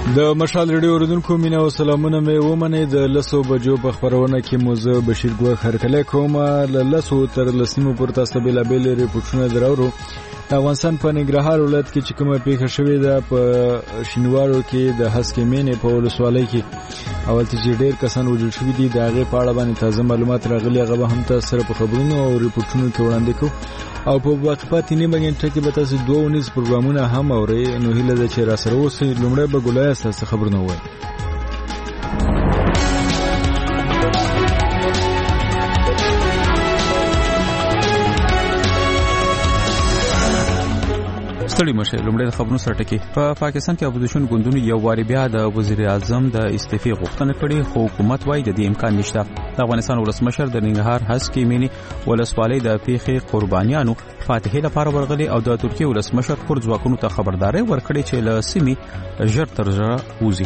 د مشال ریډیو اوریدونکو مینه او سلامونه مې ومنئ. د 10 بجو په خبرونه کې مو زه بشیر ګوښ هرکلی کوم. له 10 تر 10 پورې تاسو بېلابېل ریپورټونه دراوړو. د افغانستان په ننګرهار ولایت کې چې کومه پیښه شوې ده په شینوارو کې د هسکې مینې په ولسوالۍ کې اولته چې ډېر کسان وژل شوي دي، د هغې په اړه باندې تازه معلومات راغلي. هغه به هم تاسو سره په خبرونو او ریپورټونو کې وړاندې کوو او په باقي پاتې نیمه ګنټه کې به تاسو 2 پروګرامونه هم اورئ. نو هیله ده چې راسره اوسئ. لومړی به ګولایه ستاسو خبرونه ووایم. ستړي مشه. لومړی د خبرونو سره ټکی. په پاکستان کې اپوزیشن ګوندونو یو واری بیا د وزیر اعظم د استعفا غوښتنه کړې، خو حکومت وايي د دې امکان نشته. د افغانستان ولسمشر د ننګرهار هسکې مینې ولسوالۍ د پیښې قربانیانو فاتحې لپاره ورغلي او د ترکیه ولسمشر پر ځواکونو ته خبرداري ورکړې چې له سیمې ژر تر ژره وځي.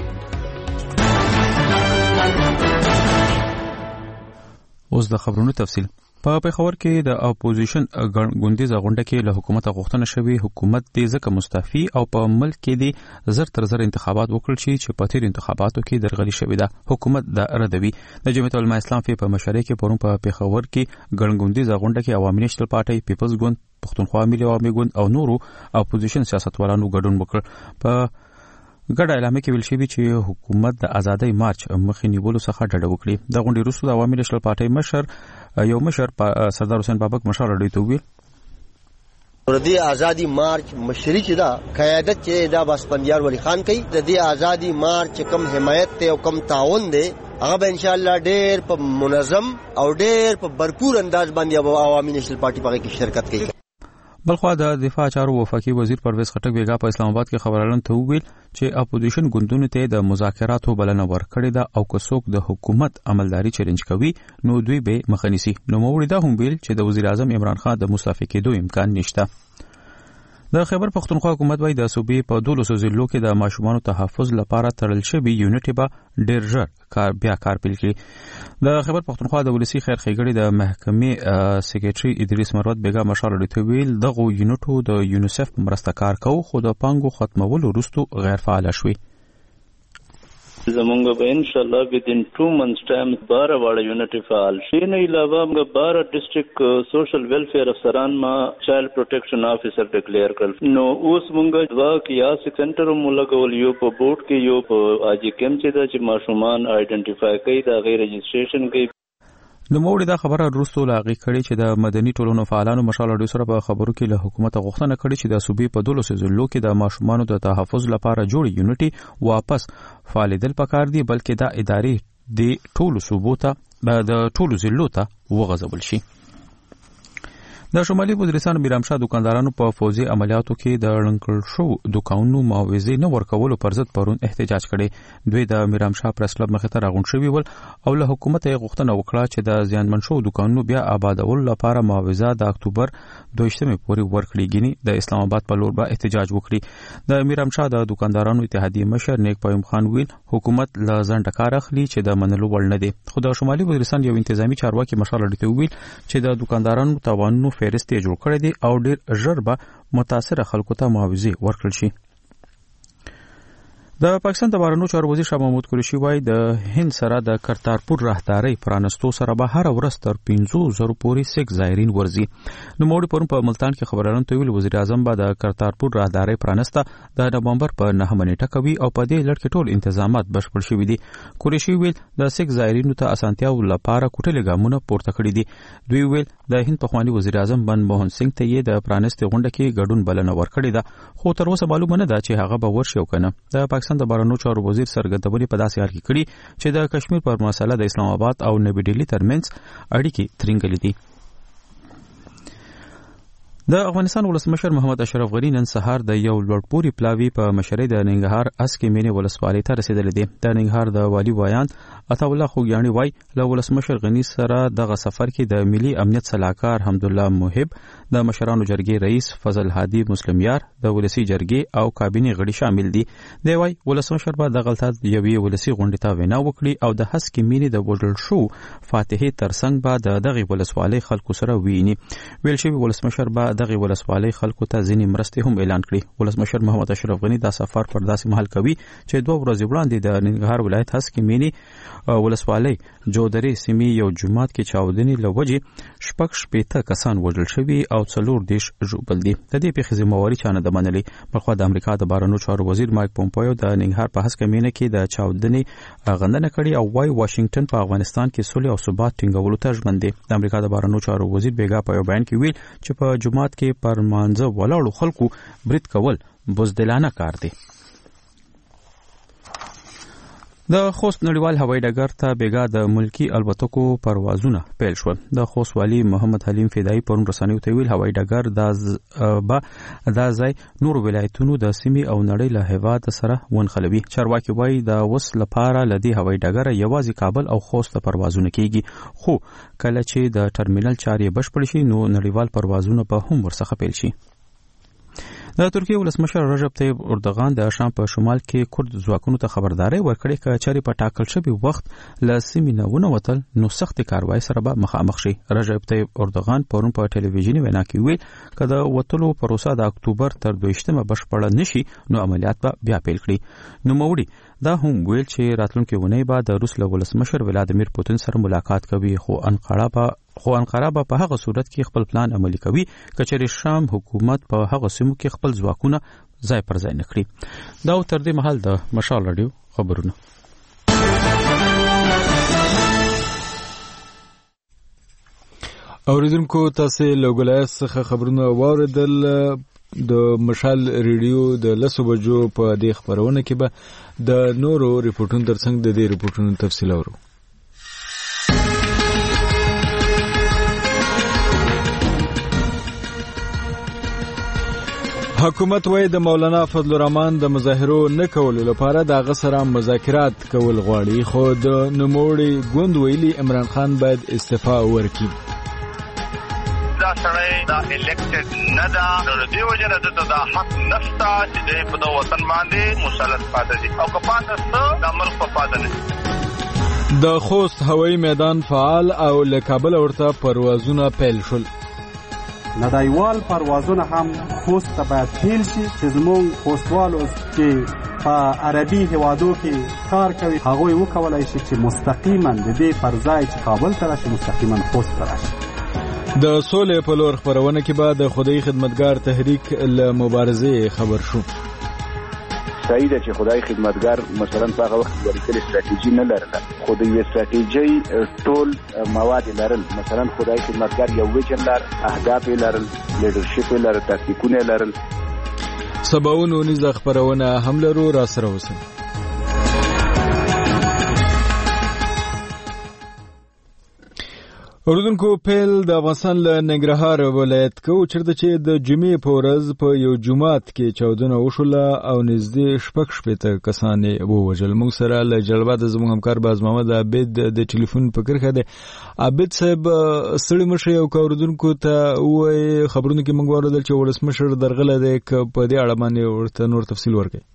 اوس د خبرونو تفصیل. په پېښور کې د اپوزیشن ګوندیزه غونډه کې له حکومت غوښتنه شوې حکومت دې ځکه مستعفي او په ملک کې دې زر تر زر انتخابات وکړل شي چې په تیر انتخاباتو کې درغلي شوې ده. حکومت د ردوي. د جمعیت العلماء اسلام په مشرۍ کې پرون په پېښور کې ګوندیزه غونډه کې عوامي نېشنل پارټي، پیپلز ګوند، پښتونخوا ملي عوامي ګوند او نورو اپوزیشن سیاستوالانو ګډون وکړ. په ګډه اعلامیه کې ویل شوی چې حکومت د ازادۍ مارچ مخې نیولو څخه ډډه وکړي. د غونډې وروسته د عوامي نېشنل پارټي مشر سردار حسین بابک مشال راډیو ته ویل د دې ازادي مارچ مشري چې دا قیادت چې دا باسپندیار ولی خان کوي، د دې ازادي مارچ کم حمایت ته او کم تعاون دی، هغه به ان شاء الله ډېر په منظم او ډېر په بھرپور انداز باندې عوامي نېشنل پارټي په کې شرکت کوي. بلخوا د دفاع چارو وفاقي وزیر پرویز خټک بیګا په اسلام آباد کې خبرالن ته ویل چې اپوزیشن ګوندونو ته د مذاکراتو بلنه ورکړې ده او که څوک د حکومت عملداري چیلنج کوي نو دوی به مخنیسي. نو موړي دا هم ویل چې د وزیر اعظم عمران خان د مستعفي کېدو امکان نشته. د خیبر پښتونخوا حکومت وايي د صوبې په 12 ضلعو کې د ماشومانو تحفظ لپاره تړل شوی یونټ به ډېر ژر کار پیل کړي. د خیبر پښتونخوا د ولسی خیر ښېګړې د محکمې سکریټري ادریس مروت بیګا مشال راډیو ویل دغه یونټو د یونیسف مرسته کار کوي، خو د پانګو ختمولو وروسته غیر فعال شوي. زمونږ به ان شاء الله within 2 months time 12 واړه یونټ فعال شي. نه علاوه موږ 12 ډیسټریکټ سوشل ویلفیر افسران ما چایلډ پروټیکشن افیسر ډیکلیئر کړل. نو اوس موږ دوا کیاس سنټر مو لګول، یو په بورډ کې یو په اجي کم چې د ماشومان آئیډنټیفای کوي دا غیر رجسټریشن کوي. د موړي دا خبره وروسته لاغي کړي چې د مدني ټولنو فعالانو مشال راډیو سره په خبرو کې له حکومت غوښتنه کړې چې د صوبې په 12 ضلعو کې د ماشومانو د تحفظ لپاره جوړ یونټي واپس فعالیدل پکار دي، بلکې دا ادارې د ټولو صوبو ته د ټولو ضلعو ته وغځول شي. د شمالي وزیرستان میرامشاه دکاندارانو په فوزي عملیاتو کې د رنکل شو دکانونو معاوضه نه ورکولو پر ضد پرون احتجاج کړي. دوی د میرامشاه پریس کلب مخې ته راغونډ شوي ول او له حکومت یې غوښتنه وکړه چې د زیانمن شو دکانونو بیا آبادولو لپاره معاوضه د اکتوبر 2 پورې ورکړي. ګینی د اسلام آباد په لور به احتجاج وکړي. د میرامشاه د دکاندارانو اتحادیې مشر نیک پیوم خان ویل حکومت له ځنډه کار اخلي چې د منلو وړ نه دی. خو د شمالي وزیرستان یو انتظامی چارواکي مشال راډیو ویل چې د دکاندارانو توانونو فهرست یې جوړ کړی دی او ډېر ژر به متاثره خلکو ته معاوضه ورکړل شي. د پاکستان د بهرنیو چارو وزیر شاه محمود قریشي وايي د هند سره د کرتارپور راهدارۍ پرانستو سره به هر ورځ تر 500 پورې سیک زایرین ورزي. نو موړي پرون په ملتان کې خبرانو ته ویل وزیر اعظم به د کرتارپور راهدارۍ پرانسته د نومبر په 9 نیټه کوي او په دې لړ کې ټول انتظامات بشپړ شوي دي. قریشي ویل د سیک زایرینو ته اسانتیاو لپاره کوټلې ګامونه پورته کړي دي. دوی ویل د هند پخوانی وزیر اعظم منموهن سنگ ته یې د پرانستې غونډه کې ګډون بلنه ورکړې ده، خو تر اوسه معلومه نه ده چې هغه به ورشي او کنه. د پاکستان د بهرنیو چارو وزیر څرګندونې په داسې حال کې کړي چې د کشمیر پر مسله د اسلام آباد او نوی ډیلی ترمنځ اړیکې ترنګلې دي. د افغانستان ولسمشر محمد اشرف غنی نن سهار د یو لوړپوړي پلاوي په مشرۍ د ننګرهار اسکې مینې ولسوالۍ ته رسیدلی دی. د ننګرهار د والی وایان عطا الله خوګیاڼي وای له ولسمشر غنی سره دغه سفر کې د ملي امنیت صلاحکار حمدالله محب، د مشرانو جرګې رئیس فضل هادي مسلمیار، د ولسی جرګې او کابینې غړي شامل دي. دی وای ولسمشر به دغلته یوې ولسی غونډې ته وینا وکړي او د اسکې مینې د وډل شو فاتحې ترڅنګ به د دغه ولسوالۍ خلکو سره ویني. ویل شوی ولسمشر به دغه ولسوالۍ خلکو ته ځینې مرستې هم اعلان کړي. ولسمشر محمد اشرف غنی دا سفر پر داسې مهال کوي چې 2 ورځې وړاندې د ننګرهار ولایت هسک مینی ولسوالۍ جودري سیمې یو جماعت کې چاودنې لوجې شپږ کسان وژل شوي او 40 ژوبل دي. د دې پیښې ذمہواري چا نه ده منلې. بلخوا د امریکا د بهرنیو چارو وزیر مایک پومپیو د ننګرهار په هسک مینی کې د چاودنې غندنه کړې او وايي واشنگټن په افغانستان کې صلح او ثبات ټینګولو ته ژمن دی. د امریکا د بهرنیو چارو وزیر بیګا په یو بیان کې ویل چې په جماعت کې پر مانځه ولاړو خلکو برید کول بزدلانه کار دی. د خوست نړیوال هوایي ډګر ته بیګا د ملکی الوتکو پروازونه پیل شول. د خوست والی محمد حلیم فدایی پرون رسنیو ته ویل هوایي ډګر دا ځای نور ولایتونو د سیمې او نړۍ له هیواد سره ونښلوي. چارواکي وایي د وس لپاره لدی هوایي ډګر یوازې کابل او خوست ته پروازونه کیږي، خو کله چې د ټرمینل چارې بشپړ شي نو نړیوال پروازونه به هم ورڅخه پیل شي. د ترکیه ولسمشر رجب طیب اردوغان د شام په شمال کې کورد ځواکونو ته خبرداري ورکړې چې چاري په ټاکل شوی وخت له سیمې نه ونوتل نو سخت کاروایی سره به مخامخ شي. رجب طیب اردوغان پرون په ټلویزیونی وینا کې ویل چې د وټلو پروسه د اکتوبر تر 22مه بشپړه نشي نو عملیات به بیا پیل کړي. نو موړي دا هم ویل چې راتلونکي ونې بعد د روس له ولسمشر ولادیمیر پوتین سره ملاقات کوي، خو انقره به په هغه صورت کې خپل پلان عملي کوي کچېرې شام حکومت په هغه سیمو کې خپل ځواکونه ځای پر ځای نه کړي. دا تر دې مهال د مشال رادیو خبرونه. اوریدونکو تاسو له ولایت څخه خبرونه واوریدل. د مشال ریډیو د 10 بجو په دې خبرونه کې به د نورو ریپورتونو ترڅنګ د دې ریپورتونو تفصیل اورو. حکومت وایي د مولانا فضل الرحمن د مظاهرو نه کولو لپاره د هغه سره مذاکرات کول غواړي، خو د نوموړي ګوند ویلي عمران خان باید استعفا ورکړي. دا سړی دا الیکټډ نه ده، نو د دې وجه نه دته دا حق نشته چې په د وطن باندې مسلط پاتې دي او که پاتې څه د ملک په پاتې نه. د خوست هوایي میدان فعال او له کابل ورته پروازونه پیل شول. نړیوال پروازونه هم خوست ته باید پیل شي چې زموږ خوستوالو چې په عربي هیوادو کې کار کوي هغوی وکولای شي چې مستقیما د دې پر ځای چې کابل ته راشي مستقیما خوست ته راشي. د سولې په لور خبرونه کې بعد د خدای خدمتګار تحریک له مبارزې خبر شو. صحیح ده چې خدای خدمتګار مثلا په هغه وخت ورکړي استراتیژي نه لرله، خو د یوې استراتیژي ټول مواد لرل. مثلا خدای خدمتګار یو ویژن لر، اهداف لرل، لیډرشپ لرل، تاکتیکونه لرل. سباونو نيزه خبرونه هم لرو را سره وسه. اوردونکو پیل د افغانستان له ننګرهار ولایت کو چرته چې د جمعې په ورځ په یو جماعت کې چاودنه وشوله او نږدې شپږ کسان ووژل. موږ سره له جلبات زموږ همکار باز محمد عابد د ټلیفون په کرخه ده. عابد صاحب ستړي مشه یو اوردونکو ته وای خبرونه کې موږ ورته چې ولسمشر درغله ده ک په دې اړه باندې ورته نور تفصیل ورکړي.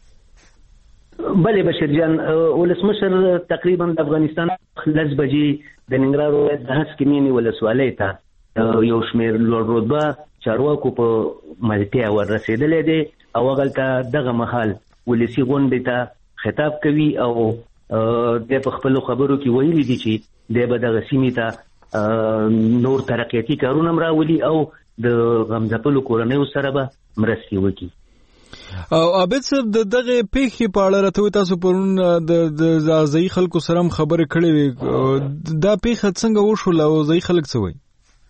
بله بشیر جان، ولسمشر تقریبا د افغانستان 10 بجې د ننګرهار ولایت د هسک مینی ولسوالۍ ته یو شمېر لوړ رتبه چارواکو په ملتیا ورسېدلې دي او هغلته دغه مهال ولسي غونډې ته خطاب کوي او د په خپلو خبرو کې ویلي دي چې دی به دغه سیمې ته نور ترقیاتي کارونه هم راولي او د غمځپلو کورنیو سره به مرستې وکړي. او عابد صاحب دغه پیښې په اړه راته تاسو پرون د ځای خلکو سره خبرې کړې وي، دا پیښه څنګه وشوله او ځای خلک څه وایي؟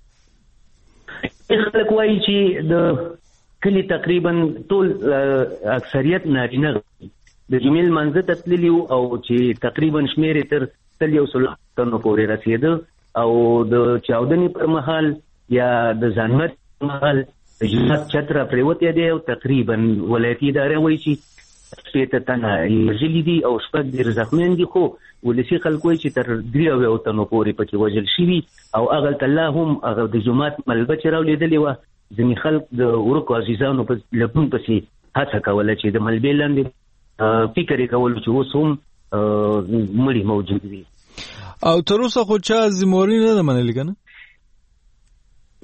خلک وایي چې د کلي تقریبا ټول اکثریت نارینه د جمعې لمانځه ته تللي وو او چې تقریبا شمېر یې تر 100 تنو پورې رسېده او د چاودنې پر مهال یا د ځانمرګ پر مهال جماعت چتره پریوتې دی او تقریبا ولایتي اداره وایي چې 6 تنه وژلي دي او 6 زخمیان دي، خو ولسي خلک وایي چې تر 3 تنو پورې پکې وژل شوي او هغلته لا هم هغه د جماعت ملبه چې راولیدلې وه. ځینې خلک د ورکو عزیزانو په لټون پسې هڅه کوله چې د ملبې لاندې فکر یې کولو چې اوس هم مړي موجود وي. او تر اوسه خو چا ذمہواري نه ده منلې که نه؟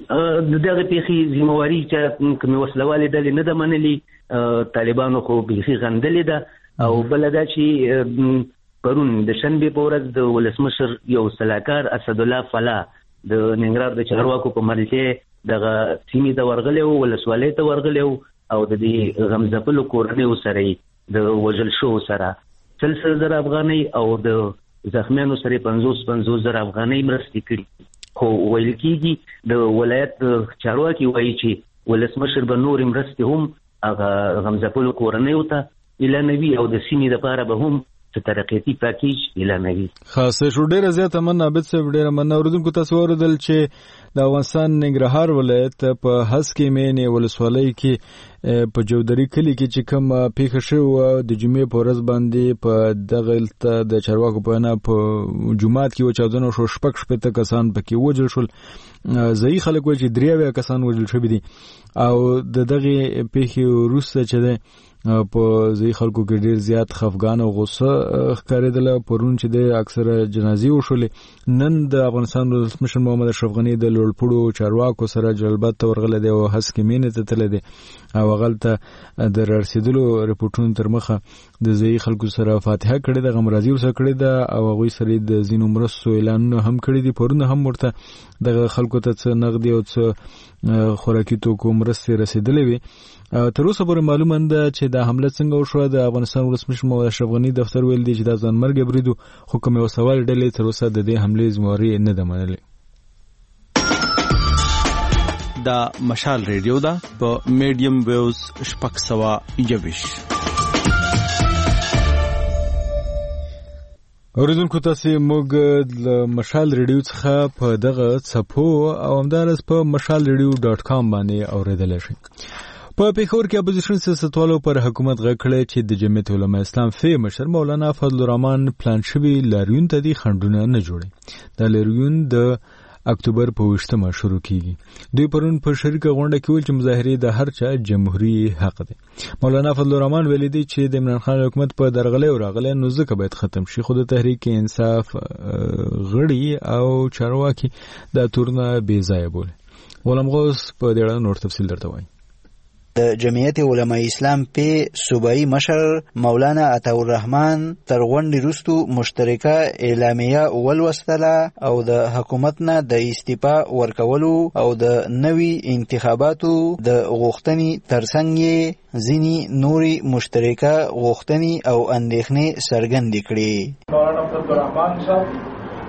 دغه پیخي ذمہواری چې کوم وسلوالې ډلې نه د منلي طالبانو خو بیخي غندلې ده او بل دا چې پرون د شنبه په ورځ د ولسمشر یو سلاکار اسد الله فلا د ننګرهار د چارواکو په مرسته دغه سیمې ته ورغلی او ولسوالۍ ته ورغلی او د دې غمزپلو کورنیو سره د وژل شو سره 30,000 افغانۍ او د زخمیانو سره 50,000 افغانۍ مرستې کړي. خو ویل کېږي د ولایت چارواکي وایي چې ولسمشر به نور مرستې هم هغه غمزپلو کورنیو ته اعلانوي او د سیمې لپاره به هم ترقیتی پاکیج اعلانوي. خاصه شو ډیره زیاته من عابد صاحب ډیره من اوریدونکو تاسو اوریدل چې د افغانستان ننګرهار ولایت په هسکې مینې ولسوالۍ کې په جودري کلی کې چې کوم پیښه شوه د جمعې په ورځ باندې په دغه د چارواکو په وینا په جومات کې چاودنه شو 6 کسان پکې وژل شول. ځایي خلک وایي چې 93 کسان وژل شوي دي او د دغه پیښې وروسته چې ده په ځای خلکو کې ډیر زیات خفګان او غصه ښکارېدله. پرون چې د اکثره جنازې وشولې. نن د افغانستان ولسمشر محمد اشرف غني د لوړپوړو چارواکو سره جلبات ته ورغلی دی او هسکې مینې ته تللی دی او هغلته د رارسېدلو رپورټونو تر مخه د ځایي خلکو سره فاتحه کړې ده، غمرازي ورسره کړې ده او هغوی سره د ځینو مرستو اعلانونه هم کړي دي. پرون هم ورته دغه خلکو ته څه نغدي او څه خوراکي توکو مرستې رسېدلې وي. تر اوسه پورې معلومه ده چې دا حمله څنګه وشوه. د افغانستان ولسمشر محمد اشرف غني دفتر ویل دی چې دا ځانمرګه برید و خو کومې وسوال ډلې تر اوسه د دې حملې ذمہواري نه ده منلې. دا مشال ریډیو ده په میډیم ویوز 621. اوریدونکو تاسو موږ د مشال ریډیو څخه په دغه څپو او همدارس په mashalradio.com باندې اوریدلی شئ. په پیښور کې اپوزیشن سیاستوالو پر حکومت غږ کړی چې د جمعیت علماء اسلام فی مشر مولانا فضل الرحمن پلان شوي لاریون ته دي خنډونه نه جوړي. دا لاریون د اکتوبر په 20 شروع کیږي. دوی پرون په شریکه غونډه کې ویل چې مظاهرې د هر چا جمهوریت حق دی. مولانا فضل الرحمن ویلي دی چې د عمران خان حکومت په درغلې او راغلې نو ځکه باید ختم شي. خو د تحریک انصاف غړي او چارواکي دا تورنه بې ځایه بولي. غلام غوث په دې اړه نور تفصیل درته وایي. د جمعیت علماء اسلام په صوبایي مشر مولانا عطاالرحمن تر غونډې وروسته مشترکه اعلامیه ولوستله او د حکومت نه د استعفا ورکولو او د نوي انتخاباتو د غوښتنې ترڅنګ ځینې نوري مشترکه غوښتنې او اندېښنې څرګندې کړې. مولانا عطاالرحمن صاحب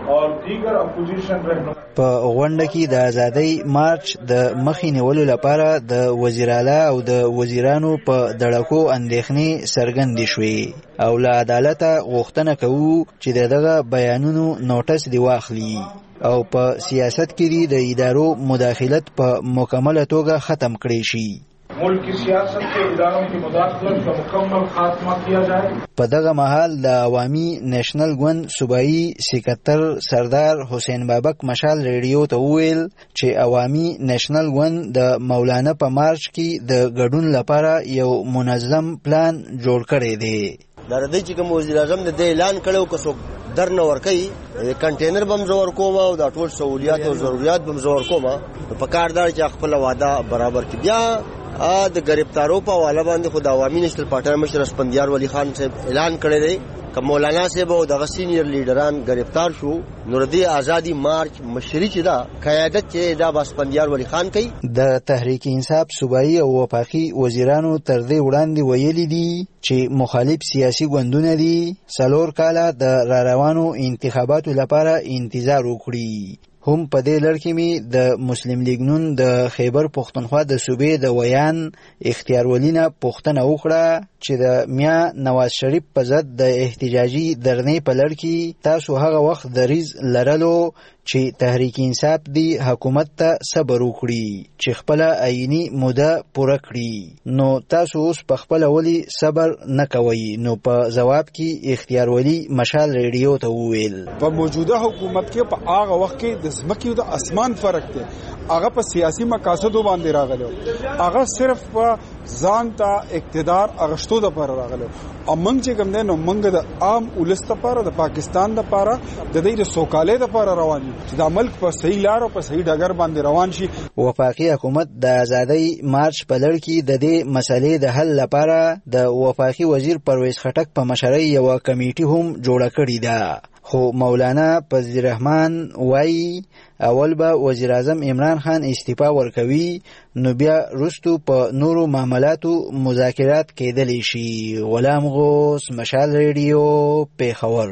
په غونډه کې د ازادۍ مارچ د مخې نیولو لپاره د وزیر اعلی او د وزیرانو په دړکو اندېښنې څرګندې شوې او له عدالته غوښتنه کوو چې دغه بیانونو نوټس دی واخلي او په سیاست کې د ادارو مداخلت په مکمله توګه ختم کړي شي. ملک کی سیاست کے اداروں کی مداخلت کا مکمل خاتمہ کیا جائے. په دغه مهال د عوامي نېشنل ګوند صوبایي سکرټر سردار حسین بابک مشال ریډیو ته وویل چې عوامي نېشنل ګوند د مولانا په مارچ کې د ګډون لپاره یو منظم پلان جوړ کړی دی. دا د چې کوم وزیر اعظم د اعلان کړو که څوک درنه ورکوي کنټینر بم زور کوم او د ټول سہولیات او ضرورت بم زور کوم په کاردار چې خپل وعده برابر کړي. بیا د گرفتارو په حواله باندې خو د عوامي نېشنل پارټي مشر اسفندیار ولی خان صاحب اعلان کړی دی که مولانا صاحب او دغه سینیر لیډران گرفتار شو نو د ازادي مارچ مشري چې دا قیادت چې دا اسفندیار ولی خان کوي. د تحریک انصاف صوبایي او وفاقي وزیرانو تر دې وړاندې ویلي دي چې مخالف سیاسي ګوندونه دي 4 کاله د راروانو انتخاباتو لپاره انتظار وکړي. هم په دې لړ کې می د مسلم لیگ نون د خیبر پختونخوا د صوبې د ویان اختیار ولینه پښتنه وکړه چې د میا نواز شریف په ضد د احتجاجي درنې په لړ کې تاسو هغه وخت دریز لرلو چې تحریک انصاف دی حکومت ته صبر وکړي چې خپل عیني موده پوره کړي. نو تاسو اوس په خپل ولی صبر نه کوئ. نو په جواب کې اختیار ولی مشال ریډیو ته وویل په موجوده حکومت کې په هغه وخت کې د زمکه او د اسمان فرق دی. هغه په سیاسي مقاصدو باندې راغلو، هغه صرف په ځان ته اقتدار اغشتو د پر راغلو. او موږ چې کوم نو موږ د عام ولست لپاره د پاکستان لپاره د دې د سوکالۍ لپاره روان یو چې د ملک په صحیح لار او په صحیح ډګر باندې روان شي. وفاقي حکومت د ازادۍ مارچ په لړ کې د دې مسلې د حل لپاره د وفاقي وزیر پرویز خټک په مشرۍ یو کمیټه هم جوړه کړې ده. خو مولانا فضل الرحمن وایي اول به وزیر اعظم عمران خان استعفا ورکوي، نو بیا وروسته په نورو معاملاتو مذاکرات کېدلی شي. غلام غوث، مشال ریډیو، پیښور.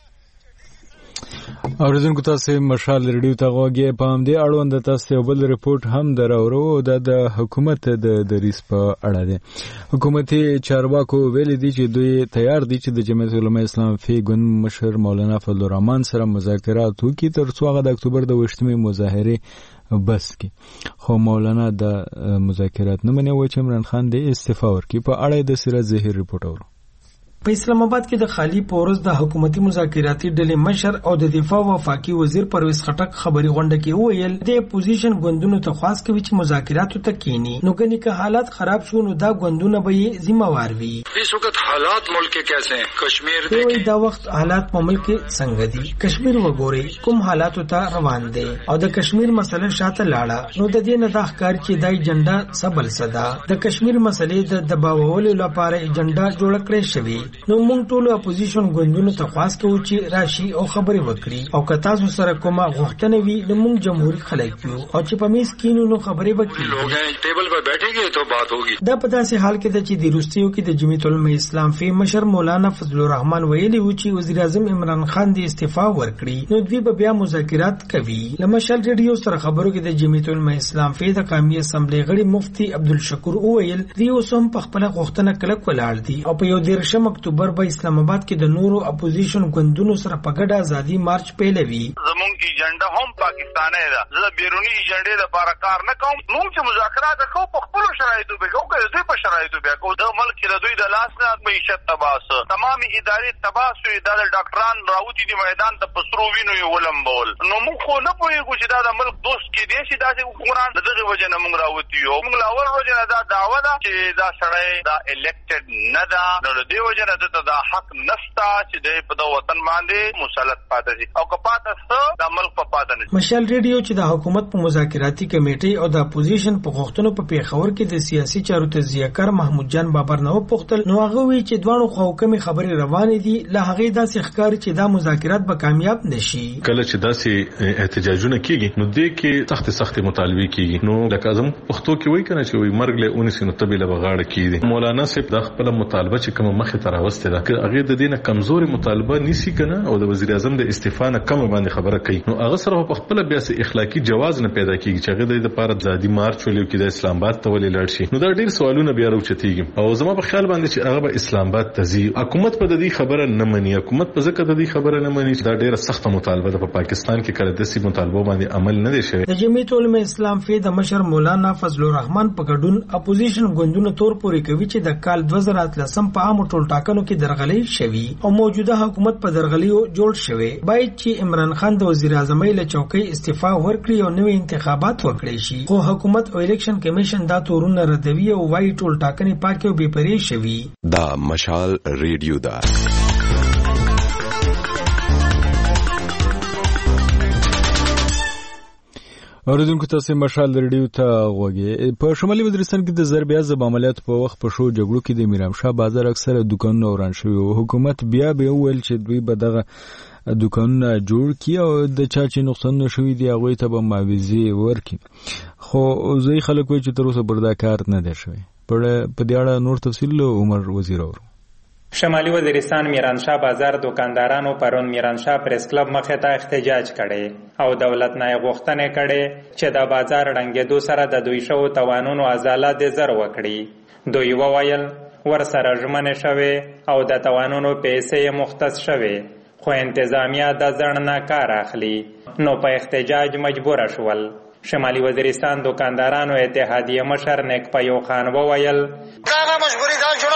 اوریدونکو تاسو مشال ریډیو ته غوږی په همدې اړوند تاسو یو بل ریپورت هم دراورو د حکومت د دریس په اړه دی. حکومتي چارواکو ویلي دي چې دوی تیار دي چې د جمعیت علماء اسلام فی ګوند مشر مولانا فضل الرحمن سره مذاکرات وکړي تر څو هغه د اکتوبر د 28مې مظاهرې بس کړي. خو مولانا د مذاکرات نه مني، چې عمران خان د استعفا ورکړي. په اړه د سیرت زهیر ریپورت اورو. په اسلام آباد کې د خالی پورز د حکومتي مذاکراتي ډلې مشر او د دفاع وفاقي وزیر پرویز خټک خبري غونډه کې وویل د اپوزیشن ګوندونو ته خاص کوي چې مذاکراتو ته کینی، نو کني که حالات خراب شو نو دا ګوندونه به یې ذمہوار وي. اس وخت حالات ملک کې کیسے ہیں؟ کشمیر دی دا وخت حالات په ملک کې څنګه دي؟ کشمیر وګورئ کوم حالاتو ته روان دي او د کشمیر مسله شاته لاړه، نو د دې نه دا ښکار چې دا ایجنډا سبل صدا د کشمیر مسلې د دباوولو لپاره ایجنډا جوړ کړې شوی. نو موږ ټول اپوزیشن ګوندونو ته خاص کوو چې راشي او خبرې وکړي، او که تاسو سره کومه غوښتنه وي نو موږ جمهوریت خلک یو او چې په میز کینو نو خبرې وکړي، ټیبل پر بیٹھेंगे تو بات ہوگی. دا په داسې حال کې ده چې د روسیو کې د جمعیت علماء اسلام فی مشر مولانا فضل الرحمن ویلي و چې وزیر اعظم عمران خان د استعفا ورکړي، نو دوی به بیا مذاکرات کوي. لمشل ریډیو سره خبرو کې د جمعیت علماء اسلام فی د قومي اسمبلی غړي مفتی عبدالشکور وویل دوی اوس هم په خپل غوښتنه کلک ولاړ دي او په 1 اکتوبر په اسلام آباد کې د نورو اپوزیشن ګوندونو سره په ګډه ازادي مارچ پیلوي. زمونږ ایجنډا هم پاکستاني ده، زه بیرونی ایجنډې لپاره کار نه کوم. موږ چې مذاکرات کوو په خپل شرایطو به کوو، که دوی په شرایطو به کوو. د ملک د دوی د لاس نه معیشت تباس، تمامي ادارې تباس وي. دا د ډاکټران راوتی دي میدان ته پسرو وینو یې ولمبول. نو موږ خو نه پوهېږو چې دا د ملک دوست کې دی چې داسې حکمران د دغې وجې نه موږ راوتي یو. موږ له اول ورځې نه دا دعوه ده چې دا سړی دا الکټډ نه ده، نو د دې وجې نه دته دا حق نشته چې د په وطن باندې مسلط پاتې شي، او که پاتې شي د ملک په پاتې نه. مشال ریډیو چې د حکومت په مذاکراتي کمیټې او د اپوزیشن په غوښتنو په پیښور کې د سیاسي چارو تجزیه‌کار محمود جان بابر نو پوښتل، نو هغه وی چې دوه خو کومې خبرې روانې دي، له هغه داسې ښکار چې دا مذاکرات به کامیاب نشي. کله چې داسې احتجاجونه کیږي نو د کې سخت مطالبه کیږي، نو لکه اعظم پښتو کې وایي کنه چې وي مرګ له 19 تبې له بغاړه کیږي. مولانا صاحب د خپل مطالبه چې کوم مخه تراوسته ده هغه د دینه کمزوري مطالبه نیسی کنه او د وزیر اعظم د استعفا نه کم باندې خبره کوي، نو هغه سره په خپل بیا سي اخلاقی جواز نه پیدا کیږي چې هغه د لپاره ځادي مارچ ولیو کې د اسلام آباد ته ولې لاړ شي. نو دا ډیر سوالونه بیا راوچتيږي او زما په خیال باندې چې هغه به اسلام آباد ته ځي. حکومت په دې خبره نه مني، حکومت په ځکه د دې خبره نه مني چې دا ډیره سخت مطالبه ده. په پاکستان کې کله د سي مطالبه باندې عمل نه دی شوی. د جمعیت علماء اسلام فی د مشر مولانا فضل الرحمن په ګډون اپوزیشن ګوندونو تور پورې کوي چې د کال 2013 په عام ټول ټاکنو کې درغلي شوی او موجوده حکومت په درغلیو جوړ شوی. باید چې عمران خان د وزیر اعظم له چوکۍ استعفا ورکړي او نوې انتخابات وکړي شي، خو حکومت او الیکشن کمیشن دا تورونه ردوي او وايي ټول ټاکنې پاکي او بې پرې شوی. دا مشال ریډیو دا اوریدونکو تاسو مشال ریډیو ته غوږی. په شمالي وزیرستان کې د ضرب عضب عملیات په وخت په شو جګړو کې د میرامشاه بازار اکثره دکانونه وران شوي او حکومت بیا به ویل چې دوی به دغه دکانونه جوړ کړي او د چا چې نقصان شوي دي هغوی ته به معاوضې ورکړي. خو ځینې خلک وایي چې تر اوسه پر دا کار نه دی شوی. په دې اړه نور تفصیل عمر وزیر اورو. شمالي وزیرستان میرانشاه بازار دکاندارانو پرون میرانشاه پریس کلب مخې ته احتجاج کړي او دولت نه غوښتنې کړي چې د بازار ړنګېدو سره د دوی شو توانونو ازاله د زر وکړي. دوی وویل ورسره ژمنې شوې او د توانونو پیسې مختص شوې، خو انتظامیه د زړه نه کار اخلي، نو په احتجاج مجبور شول. شمالي وزیرستان دکاندارانو اتحادیه مشر نیک پیو خان وویل دا مجبوری دا جوړه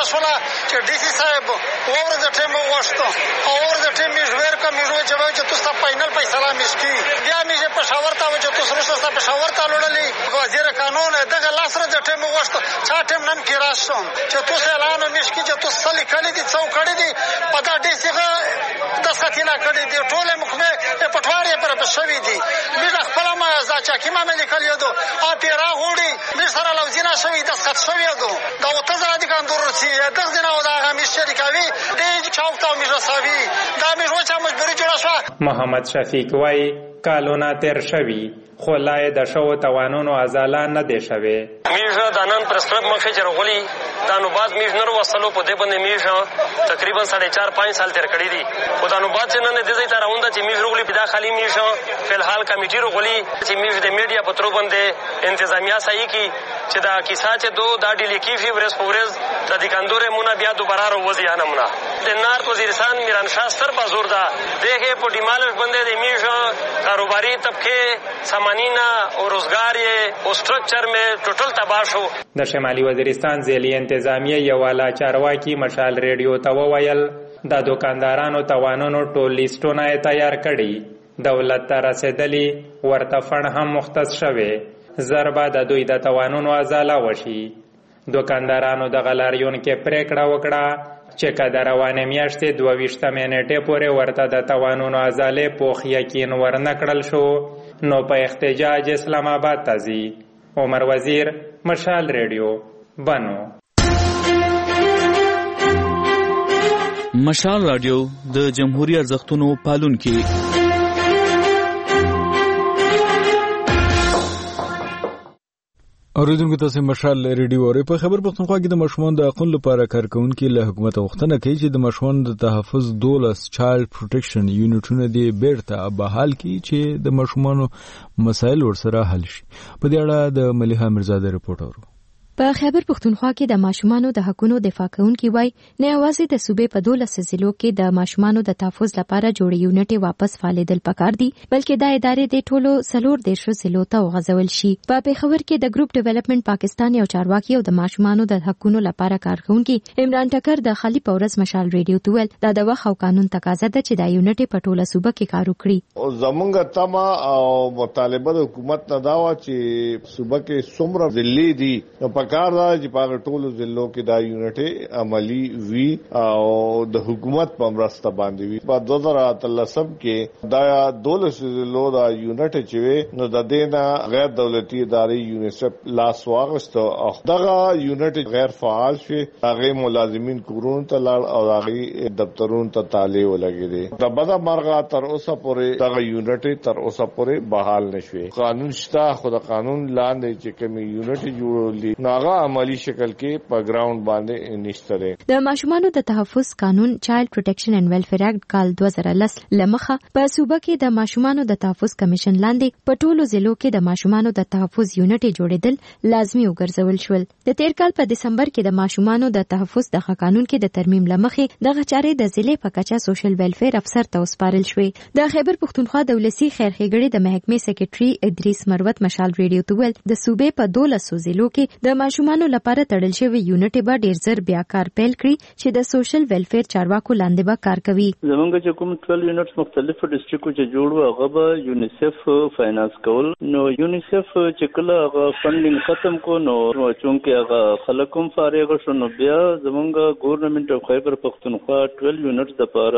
شوله چې ډي سي صاحب اور د ټیم وغوښتو او اور د ټیم مې ژویر کړ مې ژوی چې چې تاسو فاینل فیصله مشکي بیا مې پېښور ته و چې تاسو وروسته پېښور ته لوړلې وزیر قانون دغه لاس سره د ټیم وغوښتو چا ټیم نن کې راشم چې تاسو اعلان مشکي چې تاسو سلی کړی دي څو کړی دي په دا ډي سي د ساتینا کړی دي ټول مخمه پټوارې پر بشوي دي مې خپل ما ځا چې ما مې لیکل یو ا پیرا هوډي مې سره لوزینا شوی د سات شوی یو دا وته زړه دي کاندورسي دغه نه او دا مې شریکاوي دې چاوتا مې رساوي دا مې روچا مجبوري جوړه شو. محمد شفیق وايي کالونه تیر شوي خو لای د شو توانونو ازالان نه دی شوی. میژه د نن پر سرب مخې جوړولي دا نو بعد میژ نر وصلو په دې باندې میژه تقریبا 4.5 سال تیر کړی دي خو دا نو بعد چې نن دې ځای ته راونده چې میژ رغلي په داخلي میژه فلحال کمیټي رغلي چې میژ د میډیا په تر باندې انتظامیه صحیح کی چې دا کیسه چې دا ډیلی کیفي ورس پورز د دکاندورې مونږ بیا دوباره وروځي انمنا د نار وزیرستان میران شاه ستر بازور دا دغه په ډیمالش باندې د میژه کاروباري طبقه سامانینا او روزګار او سټرکچر میں ټوټل تباہ شو. د شمالي وزیرستان ځلې انتظامیه یو والا چارواکي مشال ریډیو ته وویل د دکاندارانو توانونو ټول لیستونه تیار کړي دولت ته رسیدلی ورته فند هم مختص شوه ضربه د دوی د توانونو ازاله وشي. دکاندارانو د غلاریون کې پریکړه وکړه چې کله روانه میاشتې 22 منټې پورې ورته د توانونو ازاله پوخ یقین ورنکړل شو نو په احتجاج اسلام آباد ته ځي. عمر وزیر مشال ریډیو بنو. مشال رادیو د جمهوریت ارزښتونو پالونکي. اوریدونکو تاسو مشال ریډیو اورئ. په خبر پښتونخوا کې د ماشومان د حقوقو لپاره کارکونکي له حکومت غوښتنه کوي چې د ماشومان د تحفظ 12 چایلډ پروټیکشن یونټونه دی بیرته بحال کړي چې د ماشومان مسایل ورسره حل شي. په دې اړه د ملیحه مرزاده رپورټ اورو. په خیبر پښتونخوا کې د ماشومانو د حقوقو دفاع کوونکي وای نه یوازې د صوبې په 12 ضلعو کې د ماشومانو د تحفظ لپاره جوړې یونټ واپس فعالیدل پکار دي بلکې د ادارې د ټولو 14 ضلعو ته وغځول شي. په پیښور کې د ګروپ ډیولپمنٹ پاکستان یو چارواکي او د ماشومانو د حقوقو لپاره کارکونکي عمران ټکر د خالي پورز مشال ریډیو تویل د وخت او قانون تقاضا ده چې د یونټ په ټوله صوبه کې کار وکړي. زمونږ تما او مطالبه د حکومت نه دا و چې صوبه کې څومره ضلع دي پکار دا چې په ټولو ضلعو کې دا یونټ عملی وی او د حکومت په مرسته باندې وی. په 2013 کې دا 12 ضلعو دا یونټ چې نو د دینه غیر دولتي ادارې یونیسف لاس واغست او دغه یونټ غیر فعال شي هغه ملازمین کورونو ته لاړ او هغه دفترونو ته تاله ولګي دي. د بده مرغه تر اوسه پورې دغه یونټ تر اوسه پورې بحال نشوي. قانون شته خو د قانون لاندې چې کوم یونټ جوړولي ناغه عملی شکل کې په ګراوند باندې نشته ده. د ماشومانو د تحفظ قانون چایلډ پروټیکشن اینڈ ویلفیر اکټ کال 2010 لمخه په صوبه کې د ماشومانو د تحفظ کمیشن لاندې په ټولو ضلعو کې د ماشومانو د تحفظ یونټ جوړیدل لازمي وګرځول شول. د تیر کال په دسمبر کې د ماشومانو د تحفظ د قانون کې د ترمیم لمخه دغه چارې د ضلع په کچه سوشل ویلفیر افسر ته وسپارل شوې. د خیبر پښتونخوا د ولسی خیرخېګړې د محکمې سیکریټري ادریس مروت مشال ریډیو تویل د صوبې په 12 ضلعو کې د ماشومانو لپاره تړل شوی یونټ به ډیر زر بیا کار پیل کړي چې د سوشل ویلفیر چارواکو لاندې به کار کوي. زمونږ چې کوم 12 یونټس مختلفو ډیسټریکټو چې جوړ هغه به یونیسف فاینانس کول. نو یونیسف چې کله هغه فندینګ ختم کو نو چونکه هغه خلک هم فارغ شو نو بیا زمونږ ګورنمنت اف خیبر پښتونخوا 12 یونټس لپاره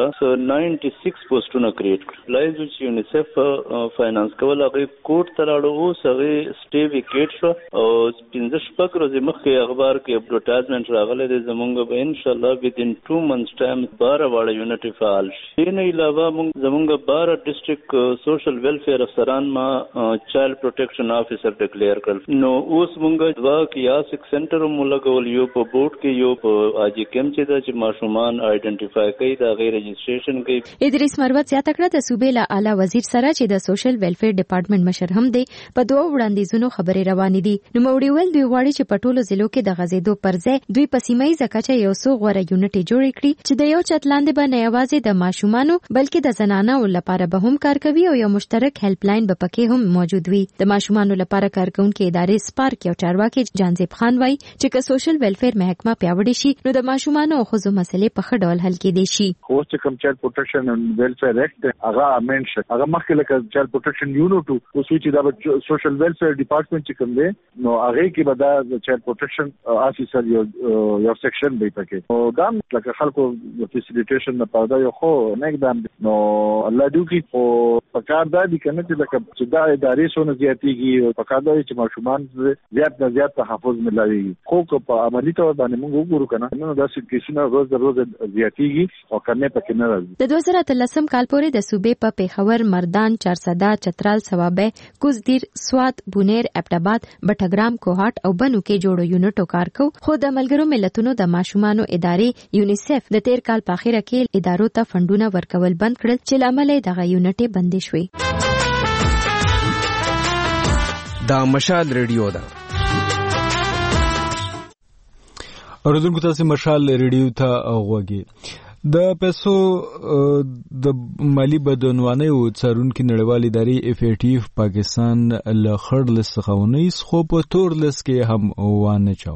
96 پوسټونه کریټ کړل. لایز چې یونیسف فاینانس کول هغه کوټ تراړو اوس هغه سټي وکټ شو او 15 ورځې مخکې اخبار کې اډورټایزمنت راغلی دی. زمونږ به ان شاء الله within 2 months time 12 واړه یونټ فعال شي. نه علاوه زمونږ 12 ډیسټریکټ سوشل ویلفیر افسران ما چایلډ پروټیکشن افیسر ډیکلیئر کړل. نو اوس مونږ دوا کیاسک سنټر مولګول یو په بورډ کې یو په اجي کم چې د ماشومان آئیډنټیفای کوي دا غیر رجسټریشن کوي. ادریس مروت زیاته کړه د صوبې له اعلی وزیر سره چې د سوشل ویلفیر ډپارټمنټ مشر هم دی په دوه وړاندیزونو خبرې روانې دي. نو موړي ول دوی غواړي چې چې په ټولو ضلعو کې د غزیدو پر ځای دوی په سیمه ییزه کچه یو څو غوره یونټ جوړ کړي چې د یو چت لاندې به نه یوازې د ماشومانو بلکې د زنانو لپاره به هم کار کوي او یو مشترک هیلپ لاین به پکې هم موجود وي. د ماشومانو لپاره کارکونکو ادارې سپارک یو چارواکي جانزیب خان وایي چې که سوشل ویلفیر محکمه پیاوړې شي نو د ماشومانو او ښځو مسلې په ښه ډول حل کېدای شي. خو چې کوم چایلډ پروټیکشن اینڈ ویلفیر ایکټ هغه امند شي هغه مخکې لکه چایلډ پروټیکشن یونټ او چې دا سوشل ویلفیر ډپارټمنټ چې کوم دی نو هغه کې به دا چایلډ پروټیکشن افیسر یو سیکشن دی پکې او دا لکه خلکو فیسیلیټیشن نه پاده یو خو نه اقدام نو الله دې کې په پکار دا دي کنه چې لکه چې دا ادارې سونه زیاتېږي او پکار دا چې ماشومان زیات نه زیات تحفظ ملایي خو په عملی تور باندې موږ وګورو کنه نو دا سټیشن روز د روز زیاتېږي او کنه پکې نه راځي. د 2013 کال پورې د صوبې په پیښور، مردان، چارسده، چترال، سوابه، کوزدیر، سوات، بونیر، ابټاباد، بټګرام، کوهاټ او بنو کې جوړو یونټو کار کو. خو د ملګرو ملتونو د ماشومانو ادارې یونیسف د تیر کال په اخیره کې ادارو ته فندونه ورکول بند کړل چې لامل دغه یونټ بندي شوې. دا مشال ریډیو ده. اوریدونکو تاسو مشال ریډیو ته غوږی. د پیسو د مالی بدلونوالۍ او څارونکو نړیوالې ادارې اف ای ټی اف پاکستان له خړ لیست څخه ونیس خو په تور لیست کې هم وانه چاو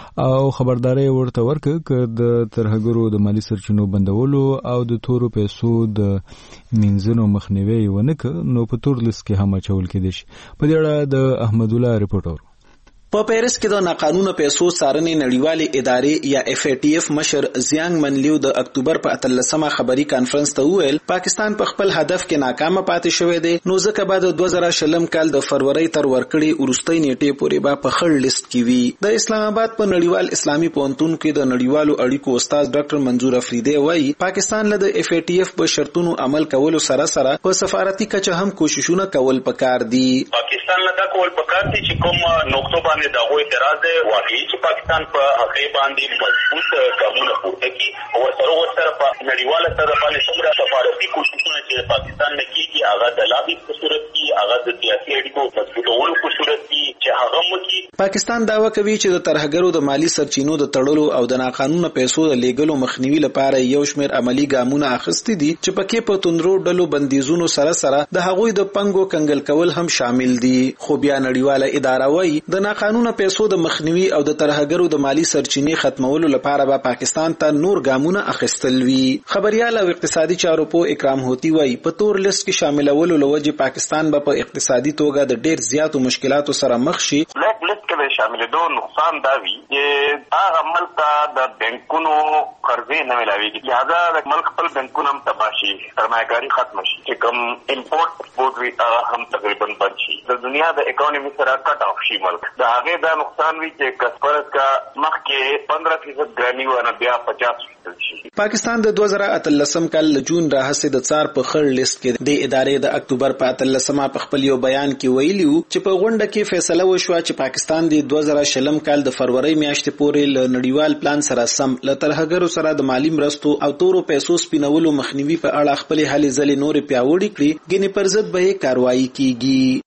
او خبرداري ورته ورکړه چې د ترهګرو د مالی سرچینو بندولو او د تورو پیسو د منځنو مخنیوي ونه ک نو په تور لیست کې هم اچول کېدی شي. په دې اړه د احمد الله ریپورټر. په پیرس کې د ناقانونه پیسو څارنې نړیوالې ادارې یا اف ای ټی اف مشر زیانګ منلیو د اکتوبر په 13مه خبري کانفرنس ته وویل پاکستان په خپل هدف کې ناکامه پاتې شوی دی نو ځکه بعد 2020 کال د فروری تر ورکړې وروستۍ نیټې پورې به په خړ لیست کې وي. د اسلام آباد په نړیوال اسلامي پوهنتون کې د نړیوالو اړیکو استاد ډاکټر منظور افریدی وایي پاکستان له اف ای ټی اف په شرطونو عمل کولو سره سره په سفارتي کچه هم کوششونه کول پکار دي. پاکستان له دا کول پکار دي چې کوم نقطو باندې دا وایي اعتراض دی واقعي چې پاکستان په هغه باندې مضبوط ګامونه پورته کړي او سره په نړیواله سطح باندې څومره سفارتي کوششونه چې پاکستان نه کیږي هغه د لابي په صورت کې هغه د سیاسي اړیکو مضبوطولو په صورت کې چې هغه مکي. پاکستان دعوا کوي چې د ترهګرو د مالی سرچینو د تړلو او د ناقانونه پیسو د لیږلو مخنیوي لپاره یو شمېر عملی ګامونه اخیستي دي چې پکې په توندرو ډلو بندیزونو سره سره د هغوی د پنګو کنګل کول هم شامل دي. خو بیا نړیواله اداره وایي د ناقانونه پیسو د مخنیوي او د ترهګرو د مالی سرچینې ختمولو لپاره به پاکستان ته نور ګامونه اخیستل وي. خبريال او اقتصادي چارو په اکرام هوتی وایي په تور لیست کې شاملولو لوجه پاکستان به په اقتصادي توګه د ډېر زیاتو مشکلاتو سره مخ شي. بلیک لیست کې شاملېدو نقصان دا وي چې هغه ملک ته د بانکونو قرضې نه ملاويږي لہذا د ملک خپل بانکونه هم تباه شي سرمایه‌ګاري ختم شي چې کوم امپورټ ایکسپورټ وي هم تقریبا بند شي د دنیا د اکانومي سره کټ آف شي ملک د هغه د نقصان وی چې کسپرس کا مخکې 15% ګرانی و نه بیا 50% شي. پاکستان د 2013 کال له جون راهسې د څار په خړ لیست کې د ادارې د اکتوبر په 13مه په خپل یو بیان کې ویلیو چې په غونډه کې فیصله وشوه چې پاکستان د 2020 کال د فروری میاشتې پورې له نړیوال پلان سره سم له ترهګرو سره د مالی مرستو او تورو پیسو سپینولو مخنیوي په اړه خپل هلې ځلې نور پیاوړي کړي ګنې پر ضد به کاروایی کیږي.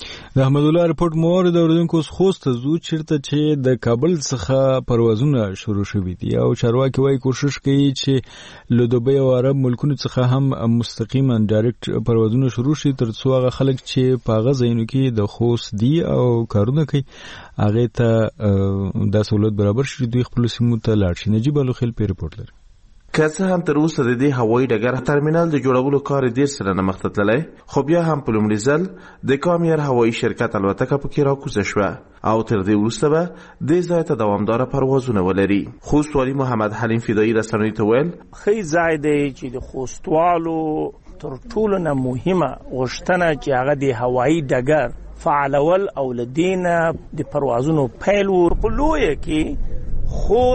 د احمد الله ریپورت مور د اوریدونکو خوست زو چیرته چې د کابل څخه پروازونه شروع شوي دي او چارواکي وايي کوشش کوي چې له دوبۍ او عرب ملکونو څخه هم مستقیما ډایرکټ پروازونه شروع شي ترڅو هغه خلک چې په هغه ځایونو کې د خوست دي او کارونه کوي هغه ته د سہولت برابر شي دوی خپل سیمو ته لاړ شي. نجیب الوخیل په ریپورت لري. که څه هم تر اوسه د دې هوایي ډګر ترمینل د جوړولو کار ډیر سره نه مخته تللی خو بیا هم په لومړي ځل د کامیر هوایي شرکت الوتکه پکې راکوزه شوه او تر دې وروسته به دې ځای ته دوامداره پروازونه ولري. خوستوالي محمد حلیم فدایي رسنیو ته ویل ښه ځای دی چې د خوستوالو تر ټولو نه مهمه غوښتنه چې هغه د هوایي ډګر فعالول او له دې نه د پروازونو پیل و په لویه کې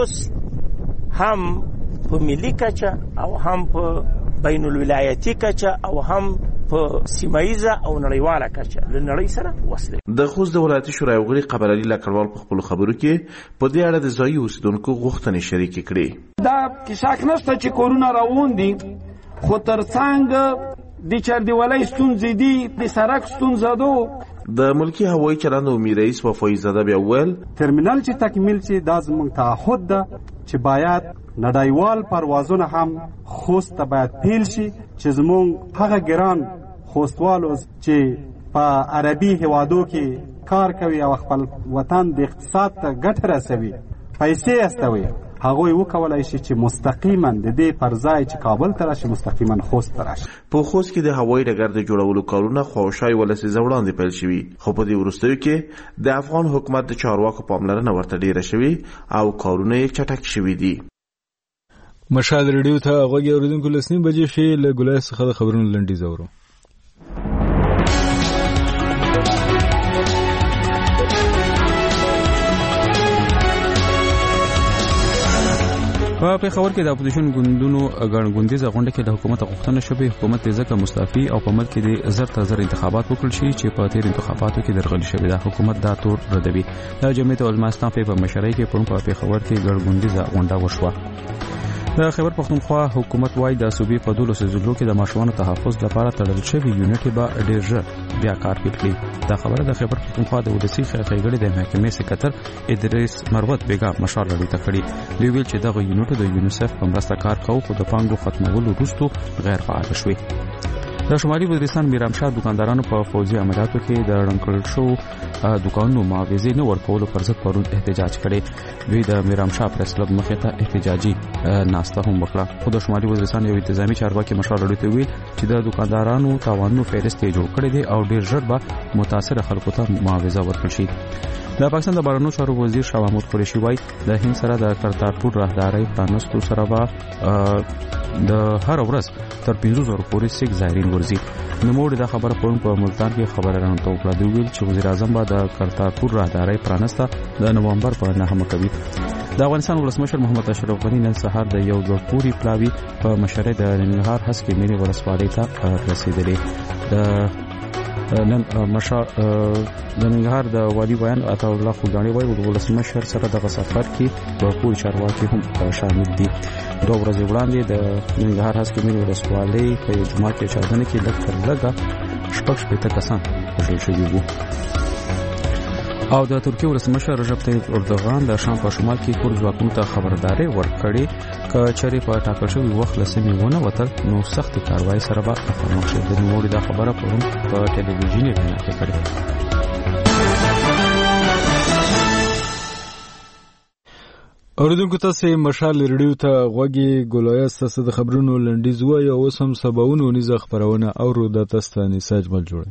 خوست هم په ملي کچه او هم په بین الولایتي کچه او هم په سیمایزه او نړیواله کچه له نړۍ سره وصل. د خوست د ولایتي شورا غړي خبر علي لکړوال په خپل خبرو کې په دې اړه د ځایي اوسیدونکو غوښتنې شریک کړې. دا کیساک نشته چې کورونه روان دي خو ترڅنګ د چردیوالۍ ستونزې دي د سړک ستونزه ده د ملکی هوایي چلند عمومي رئیس وفای زاده بیا ویل ترمینل چې تکمیل شي دا زموږ تعهد ده چې باید نړیوال پروازونه هم خوست ته باید پیل شي چې زموږ هغه ګران خوستوالو چې په عربي هوادو کې کار کوي او خپل وطن د اقتصاد ته ګټه رسوي پیسې استوي هغوی وکولای شي چې مستقیما د دې پر ځای چې کابل ته راشي مستقیما خوست ته راشي. په خوست کې د هوایي ډګر د جوړولو کارونه خواوشای ولسیزه وړاندې پیل شوي خو په دې وروستیو کې د افغان حکومت د چارواکو پاملرنه ورته ډیره شوي او کارونه یې چټک شوي دي. مشال ریډیو ته غوږی اوریدونکو لسنی بجې شي له ګولای څخه د خبرونو لنډیز اورو. په پیښور کې د اپوزیشن ګوندونو ګڼګوندیزه غونډه کې د حکومت غوښتنه شوې حکومت دې ځکه مستعفي او په ملک کې د زر تر زر انتخابات وکړل شي چې په تیر انتخاباتو کې درغلي شوې ده. حکومت دا تور ردوي. د جمعیت علماء اسلام په مشرۍ کې په پیښور کې ګڼګوندیزه غونډه وشوه. د خیبر پختونخوا حکومت وايي د صوبې په 12 ضلعو کې د ماشومانو تحفظ لپاره تړل شوی یونټ به ډېر ژر بیا کار پیل کړي. دا خبره د خیبر پختونخوا د ولسی خیګړې د محکمې سکرټر ادریس مروت بیگا مشال لري تکړي. دوی ویل چې دغه یونټ د یونیسف په مرسته کار کوي خو د پانګو ختمولو وروسته غیر فعال شوی. د شمالي وزیرستان میرامشاه دکاندارانو په فوجي عملیاتو کې د رنکل شو دکانونو معاوضه نه ورکولو پر ضد پرون احتجاج کړي. دوی د میرامشاه پریس کلب مخې ته احتجاجي ناسته هم وکړه. خو د شمالي وزیرستان یو انتظامی چارواکي مشال لري ته ویل چې د دکاندارانو تاوانونو فهرست جوړ کړی دی او ډیر ژر به متاثر خلکو ته معاوضه ورکړي شي. د پاکستان د بهرنیو چارو وزیر شاه محمود قریشي وايي د هند سره د کرتارپور راهداري پرانستو سره به د هر ورځ تر 500 پورې سیک زایرین ورزي. نوموړي دا خبره په ملتان کې خبرانو ته وکړه. دوی ویل چې وزیر اعظم به د کرتارپور راهداري پرانسته د نومبر په 9 کوي. د افغانستان ولسمشر محمد اشرف غنی نن سهار د یو ګورپوري پلاوی په مشرۍ د ننګرهار هسکې مینې ولسوالۍ ته رسیدلې. د نن د ننګرهار د والی بیان عطا الله خوګانی وایي د ولسمشر سره د سفر کې ګورپوري چارواکي هم شامل دي. 2 ورځې وړاندې د ننګرهار هسکې مینې ولسوالۍ په جمعه کې چاودنه کې لږ تر لږه شپږ کسان وژل شوي وو. او د ترکیې ولسمشر رجب طیب اردوغان د شام په شمال کې کورد ځواکونو ته خبرداري ورکړې چې چېرې په ټاکل شوي وخت له سیمې ونه وتل نو سختې کاروایي سره به مخامخ شي. د نوموړي دا خبره په ټلویزیوني وینا کې کړې. اوریدونکو تاسو مشال ریډیو ته غوږی ګولای تاسو د خبرونو لنډیز وایي او اوس هم سباونه ونیزه خبرونه او د تاسو ته نساج مل جوړي.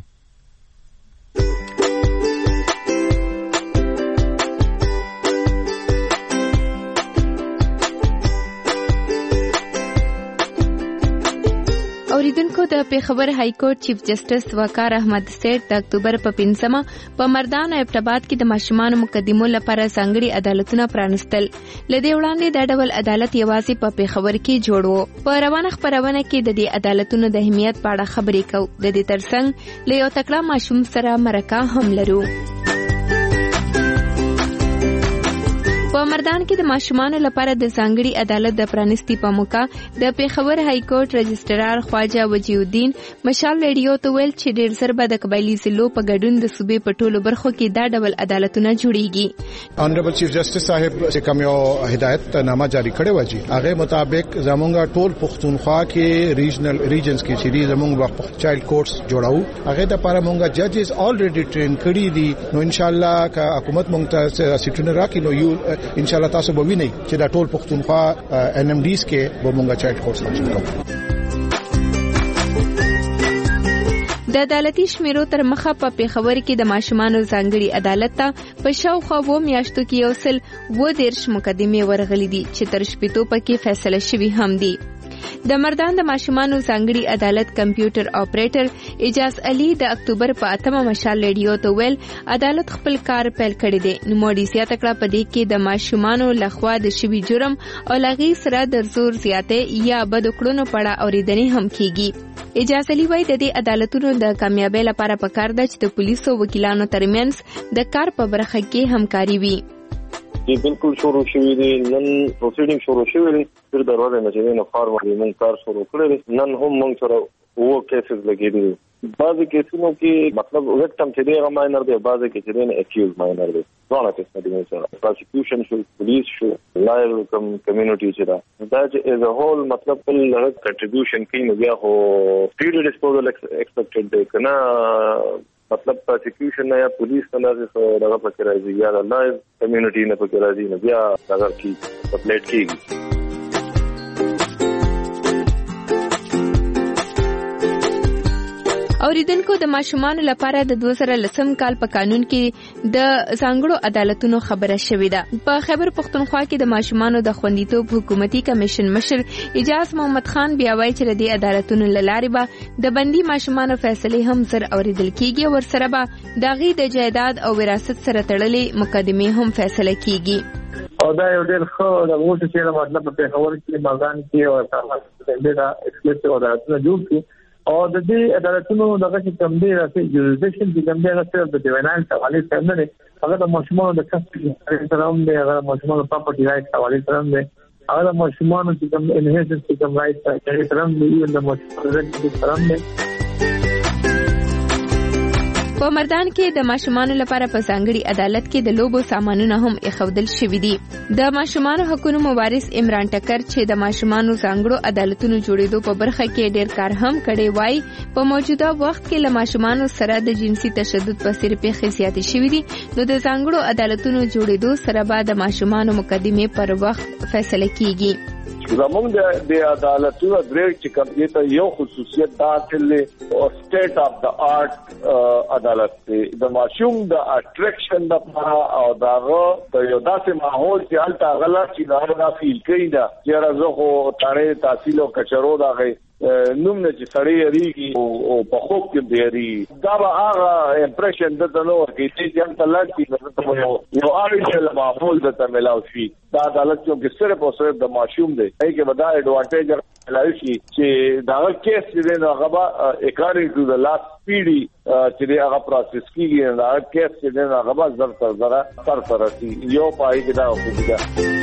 اوریدونکو د پیښور های کورټ چیف جسټس وقار احمد سیټ د اکتوبر په 5مه په مردان او ابټاباد کې د ماشومان مقدمو لپاره ځانګړي عدالتونه پرانستل. لدې وړاندې د ډول عدالت یوازې په پیښور کې جوړ و. په روانه خبرونه کې د دې عدالتونو د اهمیت په اړه خبرې کوو. د دې ترڅنګ له یو تکړه ماشوم سره مرکه هم لرو. په مردان کې د ماشومانو لپاره د ځانګړي عدالت د پرانستی په موقع د پیښور های کورټ رجسترار خواجه وجی الدین مشال ریډیو ته ویل چې ډېر زر به د قبایلی ضلعو په ګډون د صوبې په ټولو برخو کې دا ډول عدالتونه جوړیږي. آنریبل چیف جسټس صاحب چې کوم یو هدایت نامه جاری کړی و چې هغه مطابق زمونږ ټول پښتونخوا کې ریجنز کې چې زمونږ چایلډ کورټس جوړاو هغه د لپاره مونږه ججز الریډي ټرین کړی دي. نو ان شاء الله که حکومت مونږ ته سیټونه راکړي نو یو ان شاء الله تاسو به وینئ چې دا ټول پښتونخوا ان ام ډیز کې به مونږه چایلډ کورټس لانچ کوو. د عدالتي شمیرو تر مخه په پیښور کې د ماشومانو ځانګړي عدالت ته په شاوخوا 2 میاشتو کې یو سل 30 مقدمې ورغلي دي چې تر شپېتو پکې فیصله شوي هم دي. د مردان د ماشومانو ځانګړي عدالت کمپیوټر اپریټر اجاز علي د اکتوبر په 8مه مشال ریډیو ته ویل عدالت خپل کار پیل کړی دی. نو موډي زیاته کړه په دې کې د ماشومانو لخوا د شوي جرم او لغې سره د زور زیاتې یا بد کړنو په اړه اورېدنې هم کیږي. اجاز علي وايي د دې عدالتونو د کامیابی لپاره پکار ده چې د پولیسو وکیلانو ترمنځ د کار په برخه کې همکاري وي. जी बिल्कुल शुरू شوی دی. نن پروسیډینګ شروع شوی دی. تر دروازه نه چې نه فارم باندې مونږ کار شروع کړی. نن هم مونږ سره वो केसेस लगे بعض کیسونو کې مطلب وکټم چې دی هغه ماینر دی بعض کې چې دی اکیوز ماینر دی ټول کیسه دی سره پروسیکیوشن شو پولیس شو لایل کم کمیونټي چې دا چې از ا هول مطلب په لږ کنټریبیوشن کوي نو بیا هو پیریډ ډسپوزل ایکسپیکټډ دی کنه مطلب پروسیکیوشن یا پولیس نه دغه پکې راځي یا لایل کمیونټي نه پکې راځي نو بیا دغه کې سپلیټ کیږي اوریدونکو د ماشومان لپاره د 2010 کال په قانون کې د ځانګړو عدالتونو خبره شوې ده. په خیبر پښتونخوا کې د ماشومانو د خوندیتوب حکومتي کمیشن مشر اجاز محمد خان بیا وایي چې د عدالتونو لارې به د بندي ماشومانو فیصلې هم زر اوریدل کیږي او ورسره به د غي د جایداد او وراثت سره تړلې مقدمې هم فیصله کیږي. او دا یو ډېر ښه د موټر چې مطلب په خبر کې مازان کې او تاسو دا ایکسپلیټ عدالتونه جوړ کړي او د دې عدالتونو دغه چې کم دی راځي جوړیشن چې کم دی راځي د دیوانان حواله سره نه هغه د ماشومانو د کسب سره هم دی هغه ماشومانو پراپرټي رائټ حواله سره هم دی هغه د ماشومانو چې کم انهیرنس چې کم رائټ سره هم دی د ماشومانو سره هم دی. په مردان کې د ماشومانو لپاره په ځانګړي عدالت کې د لوبو سامانونه هم اخودل شوي دي. د ماشومانو حقوقو مبارز عمران ټکر چې د ماشومانو ځانګړو عدالتونو جوړېدو په برخه کې ډېر کار هم کړی وای په موجوده وخت کې له ماشومانو سره د جنسي تشدد په سر پیښې زیاتې شوې دي نو د ځانګړو عدالتونو جوړېدو سره به د ماشومانو مقدمې پر وخت فیصله کیږي. زمونږ د عدالتونو درې چې کوم دي ته یو خصوصیت دا چې او سټیټ اف د آرټ عدالت دی د ماشوم د اټریکشن لپاره او داغه د یو داسې ماحول چې حالت غلا چې دا فیل کوي دا چې راځو خو تاړې تحصیل او کچرو دا غي نوم نه چې سړی یریږي او په خوب کې دی دا به هغه امپریشن د نو کې چې هم تلل چې یو اړیکه له ماحول د تملاو شي دا عدالت کې صرف او صرف د ماشوم دی ای کې ودا ایڈوانټیج ملایي شي چې دا کیس دې نو هغه اکارډینګ ټو د لاست پیډي چې هغه پروسس کیږي دا کیس دې نو هغه زر تر زره تر ترسي یو پای کې دا وکړي.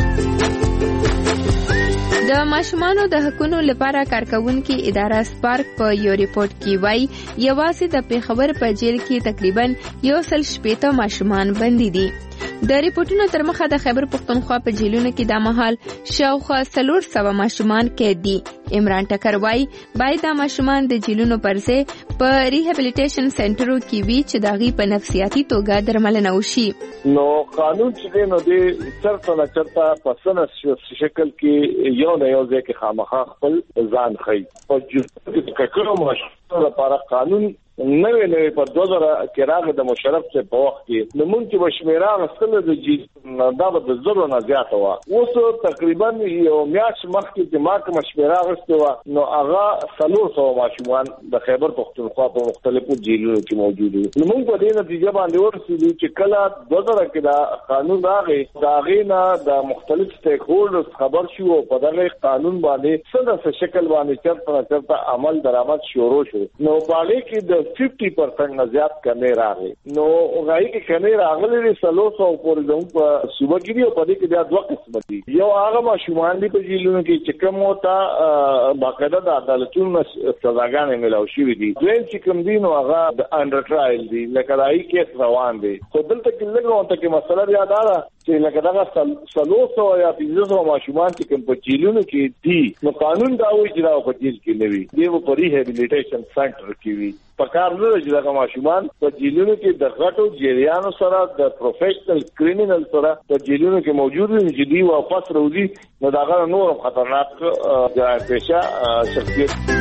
د ماشومانو د حقوقو لپاره کارکونکو اداره سپارک په یو ریپورت کې وایي یوازې د پیښور په جیل کې تقریبا 180 ماشومان بندي دي. د ریپورتونو تر مخه د خیبر پښتونخوا په جیلونو کې د مهال شاوخوا 400 ماشومان قید دي. عمران ټکر وایي باید د ماشومان د جیلونو پرځای په ریهابلیټیشن سنټرو کې وي چې داغي په نفسیاتي توګه درملنه وشي. نو قانون چې نو د چرته پسنه شکل کې یو نه یو ځکه خامخا خپل ځان خي او چې ککړو ماشومان لپاره قانون نوې په 2000 کې راغی د مشرف څخه په وخت کې نو مونږ چې بشمیره غسل د جی دا د زرو نه زیات و اوس تقریبا یو میاشت مخکې چې ما کوم مشمیره غسته نو هغه 300 ماشومان د خیبر پښتونخوا په مختلفو جیلونو کې موجود دي. نو مونږ په دې نتیجه باندې ورسېدو چې کله 2000 کې دا قانون راغی دا غینا د مختلف سټیک هولډرز خبر شو په دغه قانون باندې څه شکل باندې چرته عمل درآمد شروع شو نو باندې کې د 50% نه زیات کمی راغی نو غای کې کمی راغلی د 300 پورې د په صوبه کې دی په دې کې بیا دوه قسم دي یو هغه ماشومان دي په جیلونو کې چې کوم وتا باقاعده د عدالتونو سزاګانې ملاو شوې دي دویم چې کوم دي نو هغه د انډر ټرایل دي لکه دای کیس روان دي خو دلته کې لږه ته کې مسله بیا دا ده چې لکه دا 300 یا 500 ماشومان چې کوم په جیلونو کې دي نو قانون دا وایي چې دا په جیل کې نه وي دی په ریهابلیټیشن سنټر کې وي پکار نه چې دا ماشومان په جیلونو کې د غټو جریانو سره د پروفیشنل کریمینل سره په جیلونو کې موجود دي چې دی واپس راوځي نو دا غره نور خطرناک جرایم پیشه شخصیت.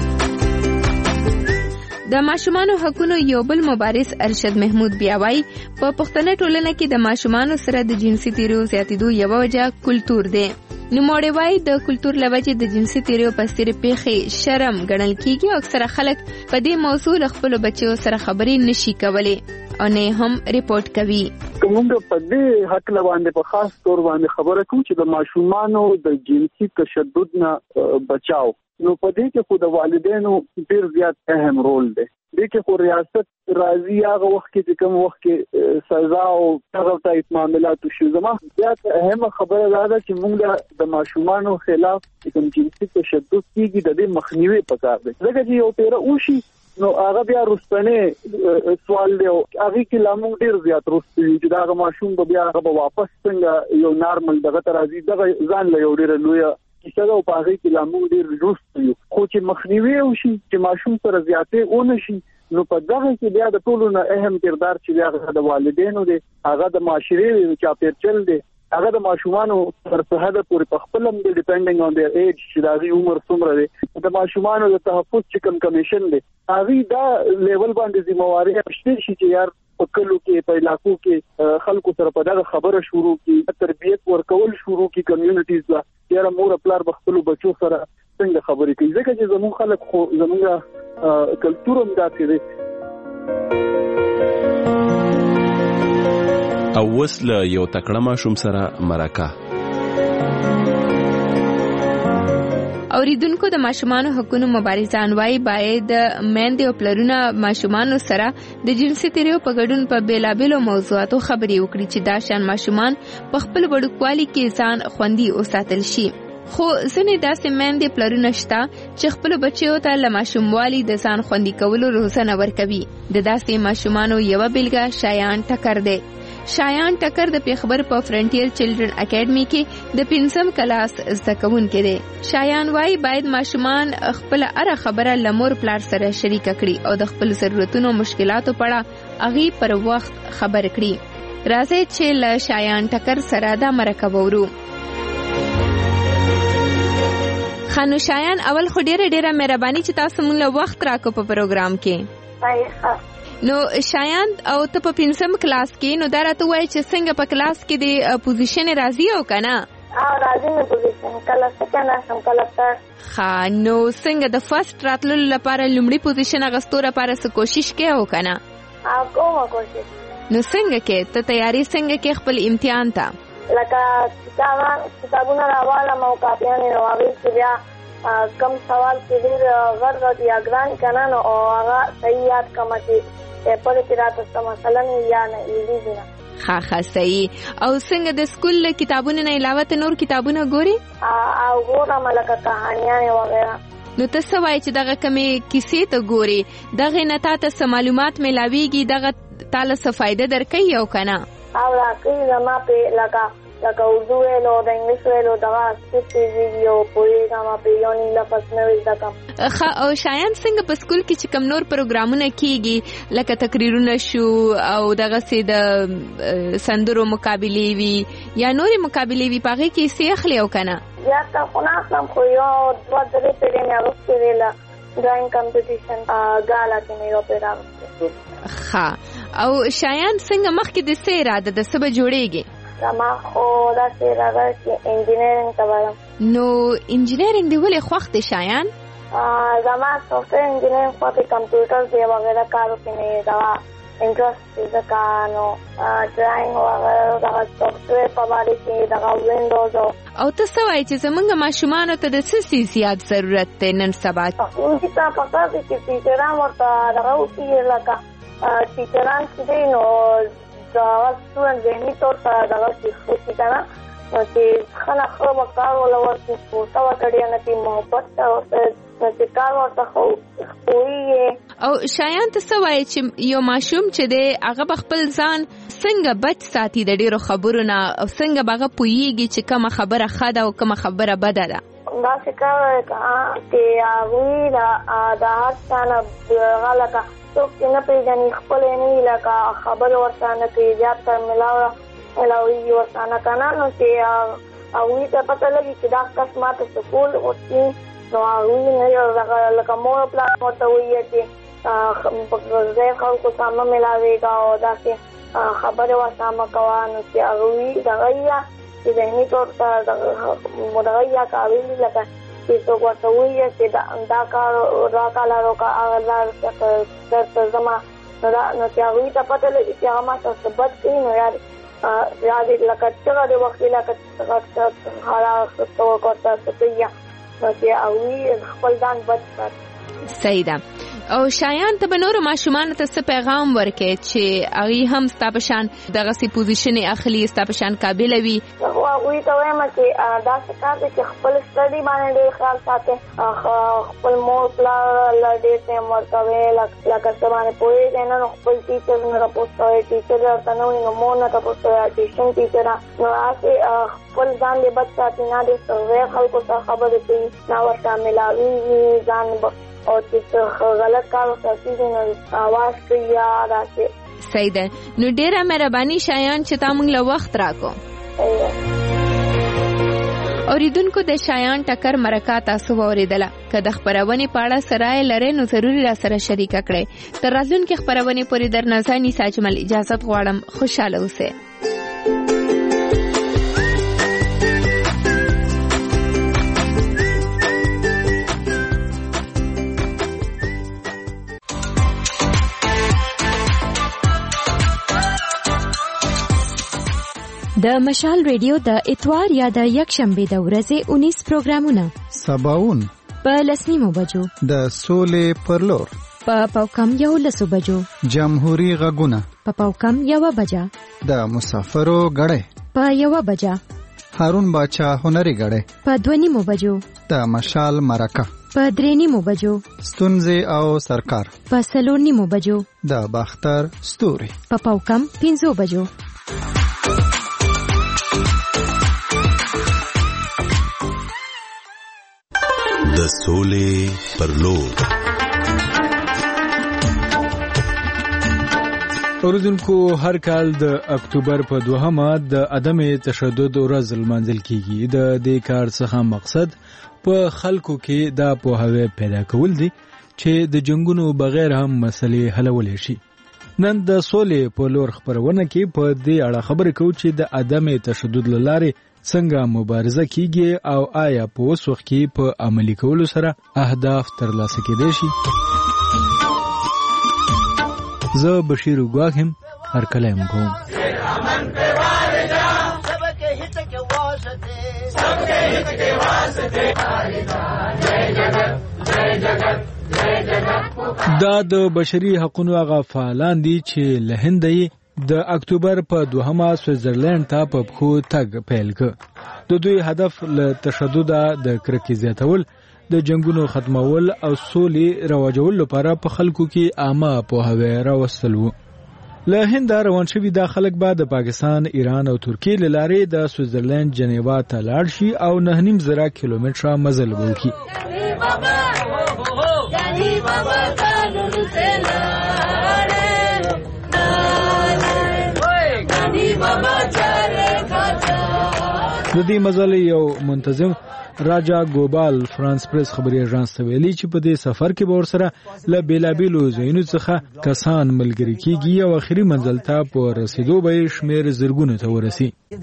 د ماشومانو حقوقو یو بل مبارز ارشد محمود بیاوی په پښتنه ټولنه کې د ماشومانو سره د جنسي تیریو زیاتېدو یو وجه کلتور دی. نوموړی وایي د کلتور لوجه د جنسي تیریو په سر پیښې شرم ګڼل کیږي او اکثره خلک په دې موضوع خپل بچو سره خبرې نشي کولی او نه هم ریپورت کوي. کومه په دې حق باندې په خاص تور باندې خبره کوم چې د ماشومانو د جنسي تشدد نه بچاو نو په دې کې خو د والدینو ډیر زیات اهم رول دی. دې کې خو ریاست راضي هغه وخت کې کوم وخت کې سزا او هغه ټایپ معاملات شو. زما بیا اهم خبره ده چې موږ د ماشومانو خلاف کوم جنسي تشدد کیږي د دې مخنیوي پکار دی. ځکه چې یو پیره وشي نو هغه بیا رستنه سوال دی هغه کې لامو ډیر زیات رستوي چې دا ماشوم بیا هغه واپس څنګه یو نارمل دغه ترازی دغه ځان له یو ډیر لوی کیسه او په هغه کې لامو ډیر رستوي خو چې مخنیوي وشي چې ماشوم سره زیاتې اون شي نو په دغه کې بیا د ټولو نه اهم کردار چې بیا د والدینو دی هغه د معاشري چاپیرچل دی هغه د ماشومانو تر څه حد پورې په خپل هم ډیپندینګ اون دیئر ایج چې دغه عمر څومره دی د ماشومانو د تحفظ چې کمیشن دی هغه دا لیول باندې ذمہواری شته چې یار په کلو کې په علاقو کې خلکو سره په دغه خبره شروع کی تربیت ورکول شروع کی کمیونټیز لا یاره مور خپل بخپلو بچو سره څنګه خبرې کوي ځکه چې زموږ خلک خو زموږ کلچر هم داسې دی. او وسله یو تکړه ماشوم سره مرکه. اوریدونکو د ماشومانو حقوقو مبارزان وايي باید میندې او پلرونه ماشومانو سره د جنسي تیریو په ګډون په بیلابېلو موضوعاتو خبرې وکړي چې دا شان ماشومان په خپل وړوکوالي کې ځان خوندي وساتل شي. خو ځینې داسې میندې پلرونه شته چې خپل بچیو ته له ماشوموالي د ځان خوندي کولو روزنه ورکوي. د داسې ماشومانو یوه بیلګه شایان ټکر دی. شایان ټکر د پیښور په فرنټیر چلډرن اکیډمي کې د 5م کلاس زده کوونکی دی. شایان وايي باید ماشومان خپل هره خبره له مور پلار سره شریک کړي او د خپل ضرورتونو مشکلاتو په اړه هغې پر وخت خبر کړي. راځئ چې له شایان ټکر سره دا مرکه وورو. خانو شایان اول خو ډیره مهرباني چې تاسو موږ له وخت راکو په پروګرام کې. نو شایان او ته په 5م کلاس کې نو دا راته وایي چې څنګه په کلاس کې د پوزیشن راځي او کنه راځي نو پوزیشن کله څنګه سم کله تر نو څنګه د فرست راتلو لپاره لومړی پوزیشن اغستو لپاره څه کوشش کې او کنه کومه کوشش نو څنګه کې ته تیاری څنګه کې خپل امتحان ته لکه کتابونه راواله مو کاپیانې راوړي چې بیا کم سوال کې ډېر غړ یا ګران کنه نو هغه صحیح یاد کوم چې په دې راته مثلا یا نه ایزي نه ها صحیح. او څنګه د سکول کتابونو نه علاوه ته نور کتابونه ګوري او ګورم لکه کہانیاں وغیرہ. نو ته څه وایي چې دغه کمې کیسې ته ګوري دغه نه تاسو څه معلومات ملاويږي دغه تاسو څه فائدہ درکې او کنه او راکې زما په لکه اردو ویلو د انګلیش ویلو دغه سپیچ ویډیو پوهیږم په یو نیم لفظ نه ویل دکم. او شایان څنګه په سکول کې چې کوم نور پروګرامونه کیږي لکه تقریرونه شو او دغه سي د سندرو مقابلې وی یا نوري مقابلې وی پاره کې سي اخلي او کنه یا تا خو نه سم خو یو دوه درې پیرې نه راځي ویلا ډرایینګ کمپټیشن غالا کې نه یو پیرا. او شایان څنګه مخکې د سي اراده د سبا جوړيږي زما خو دا څه راغلی چې انجینرینګ ته وایم. نو انجینرینګ دی ولې خوښ دی شایان؟ زما سافټویر انجینرینګ خو په کمپیوټر دی وغیرہ کارو کې نه دا انټرست دی ځکه نو ډرایینګ وغیرہ دا سافټویر په باندې کې دا وینډوز او ته څه وایي چې زمونږ ماشومانو ته د څه زیات ضرورت دی نن سبا؟ موږ ته پکار دي چې ټیچران ورته دغه وکړي لکه ټیچران چې نو دا ټول ذهني تور سره دغه څه کنه چې خلک خو وکړ ولا ورته پورته وکړي نه چې محبت او چې کار ورته خو کوي. او شایان ته څه وایي چې یو ماشوم چې دی هغه خپل ځان څنګه بچ ساتي د ډیرو خبرو نه او څنګه هغه پوهیږي چې کومه خبره ښه ده او کومه خبره بده ده؟ دا څه کوي چې هغه دا هڅه غلطه څوک چې نه پیژني خپل نه لکه خبر ورته نه کوي زیات تر ملاوي ورته نه کنه نو چې هغوی ته پته لګي چې دا کس ماته سکول وکړي نو هغوی نه لکه مور پلار ورته وایي چې ځای خلکو سره مه ملاوېږه او داسې خبرې ورته مه کوه نو چې هغوی دغه یا چې ذهني طور ته دغه یا کاویلي لکه چې څوک ورته وایي چې دا کار راکاله روکه هغه لار درته ځمه نو چې هغوی ته پته لګي چې هغه ما څه بد کوي نو یا دې لکه چغه د وخت لکه حاله ورته څه کوي نو چې هغوی خپل ځان بد ساتي. صحیح ده. او شایان ته بنور ماشومان ته څه پیغام ورکې چې هغه هم ستاسو شان دغه سي پوزیشن اخلي ستاسو شان قابل وي هغه ته وایم چې دا څه کار دی چې خپل سټډي باندې ډېر خیال ساتي خپل مور پلار لډې ته ورکوي لکه څه باندې پوهې نه خپل ټیچر نه راپوسټوي ټیچر ته نو مور نه راپوسټوي ټیشن ټیچر نو هغه خپل ځان دې بچ ساتي نه دې سره خلکو سره خبرې کوي نه ورته ملاوي ځان او چې غلط کار وکړي نو आवाज کوي یا راځي صحیح ده نو ډیره مهرباني شایان چې تا موږ له وخت راکو اوریدونکو د شایان ټکر مرکه تاسو اوریدله که د خبرونه پاړه سره لري نو ضروري را سره شریک کړئ تر راتلونکي خبرونه پورې در نازني ساجمل اجازه غواړم خوشاله اوسئ د مشال ریډیو د اتوار یا د یکشنبه د ورځې 19 پروګرامونه سباون په لسنیمو بجو د سولې پرلور په پاوکم یو لسو بجو جمهوریت غږونه په پاوکم یو بجا د مسافرو غړې په یو بجا هارون باچا هنري غړې په دونیمو بجو د مشال مرکه په درېنیمو بجو ستونزې او سرکار په سلورنیمو بجو د باختر ستوري په پاوکم 5 بجو د سولې پر لور اوریدونکو هر کال د اکتوبر په 2مه د عدم تشدد ورځ لمانځل کیږي د دې کار څخه مقصد په خلکو کې دا پوهاوی پیدا کول دي چې د جنگونو بغیر هم مسلې حلول شي نن د سولې په لور خبرونه کې په دې اړه خبرې کوو چې د عدم تشدد لاره څنګه مبارزه کیږي او آیا په اوس وخت کې په عملي کولو سره اهداف ترلاسه کېدای شي زه بشیر غواهم هر کلام کوم دا د بشري حقوقو هغه فعالان دي چې له هندي د اکتوبر په 2مه سویټزرلند ته په خو تګ پیل کړ د دوی هدف له تشدد د کرکې زیاتول د جنگونو ختمول او سولې رواجول لپاره په خلکو کې عامه پوهاوی راوستل وو له هند روان شوی د خلک بعد د پاکستان ایران او ترکیه له لارې د سویټزرلند جنیوا ته لاړ شي او 9.5 کیلومتره مزل وکړي د دې مزل یو منتظم راجا ګوبال فرانس پریس خبري اژانس ته ویلي چې په دې سفر کې به ورسره له بیلابیلو ځایونو څخه کسان ملګري کیږي او اخري منزل ته په رسیدو به شمیر زرګونو ته ورسي که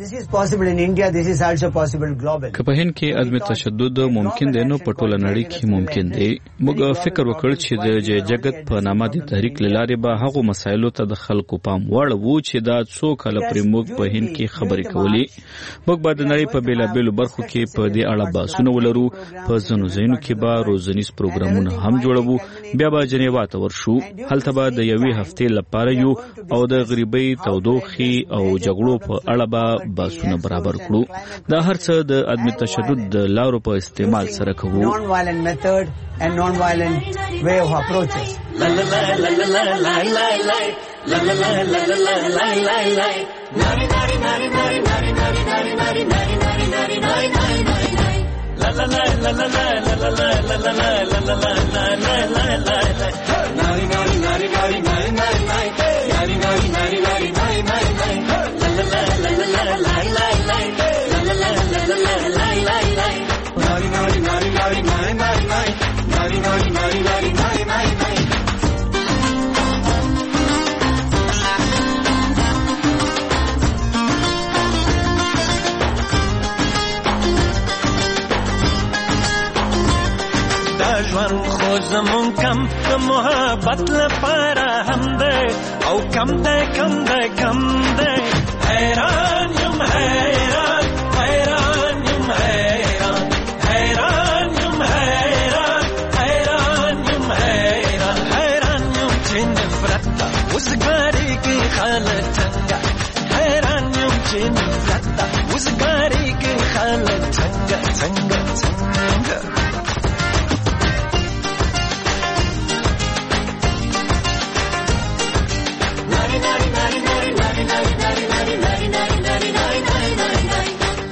په هند کې عدم تشدد ممکن دی نو په ټوله نړۍ کې ممکن دی موږ فکر وکړ چې د جګت په نامه د تحریک لاره به هغه مسایلو ته د خلکو پام وړو چې دا څو کله پر موږ په هند کې خبرې کولې موږ به د نړۍ په بیلابیلو برخو کې په دې اړه بحثونه ولرو په ځینو ځایونو کې به روزنیز پروګرامونه هم جوړو بیا به جنیوا ته ورشو هلته به د یوې هفتې لپاره یو او د غریبۍ تودوخي او جګړو په اړه به باسونه برابر کړو دا هر څه د عدم تشدد د لارو په استعمال سره کوو non violent method and non violent way of approaches la la la la la la la la la la la la la la la la la nari nari nari nari nari nari nari nari nari nari nari nari nari la la la la la la la la la la la la la la la la la la nari nari nari nari nari nari nari nari nari nari nari nari la la la la la la la la la la la la la la la la la nari nari nari nari nari nari nari nari nari nari nari nari nari ژوند خو زمون کم د محبت لپاره هم ده او کم ده کم ده کم ده حیران یم حیران حیران یم حیران حیران یم حیران حیران یم حیران نفرت وزګاری کې خلک څنګه حیران یم چې نفرت وزګاری کې خلک څنګه څنګه څنګه ناری ناری ناری ناری ناری ناری ناری ناری ناری ناری ناری ناری ناری ناری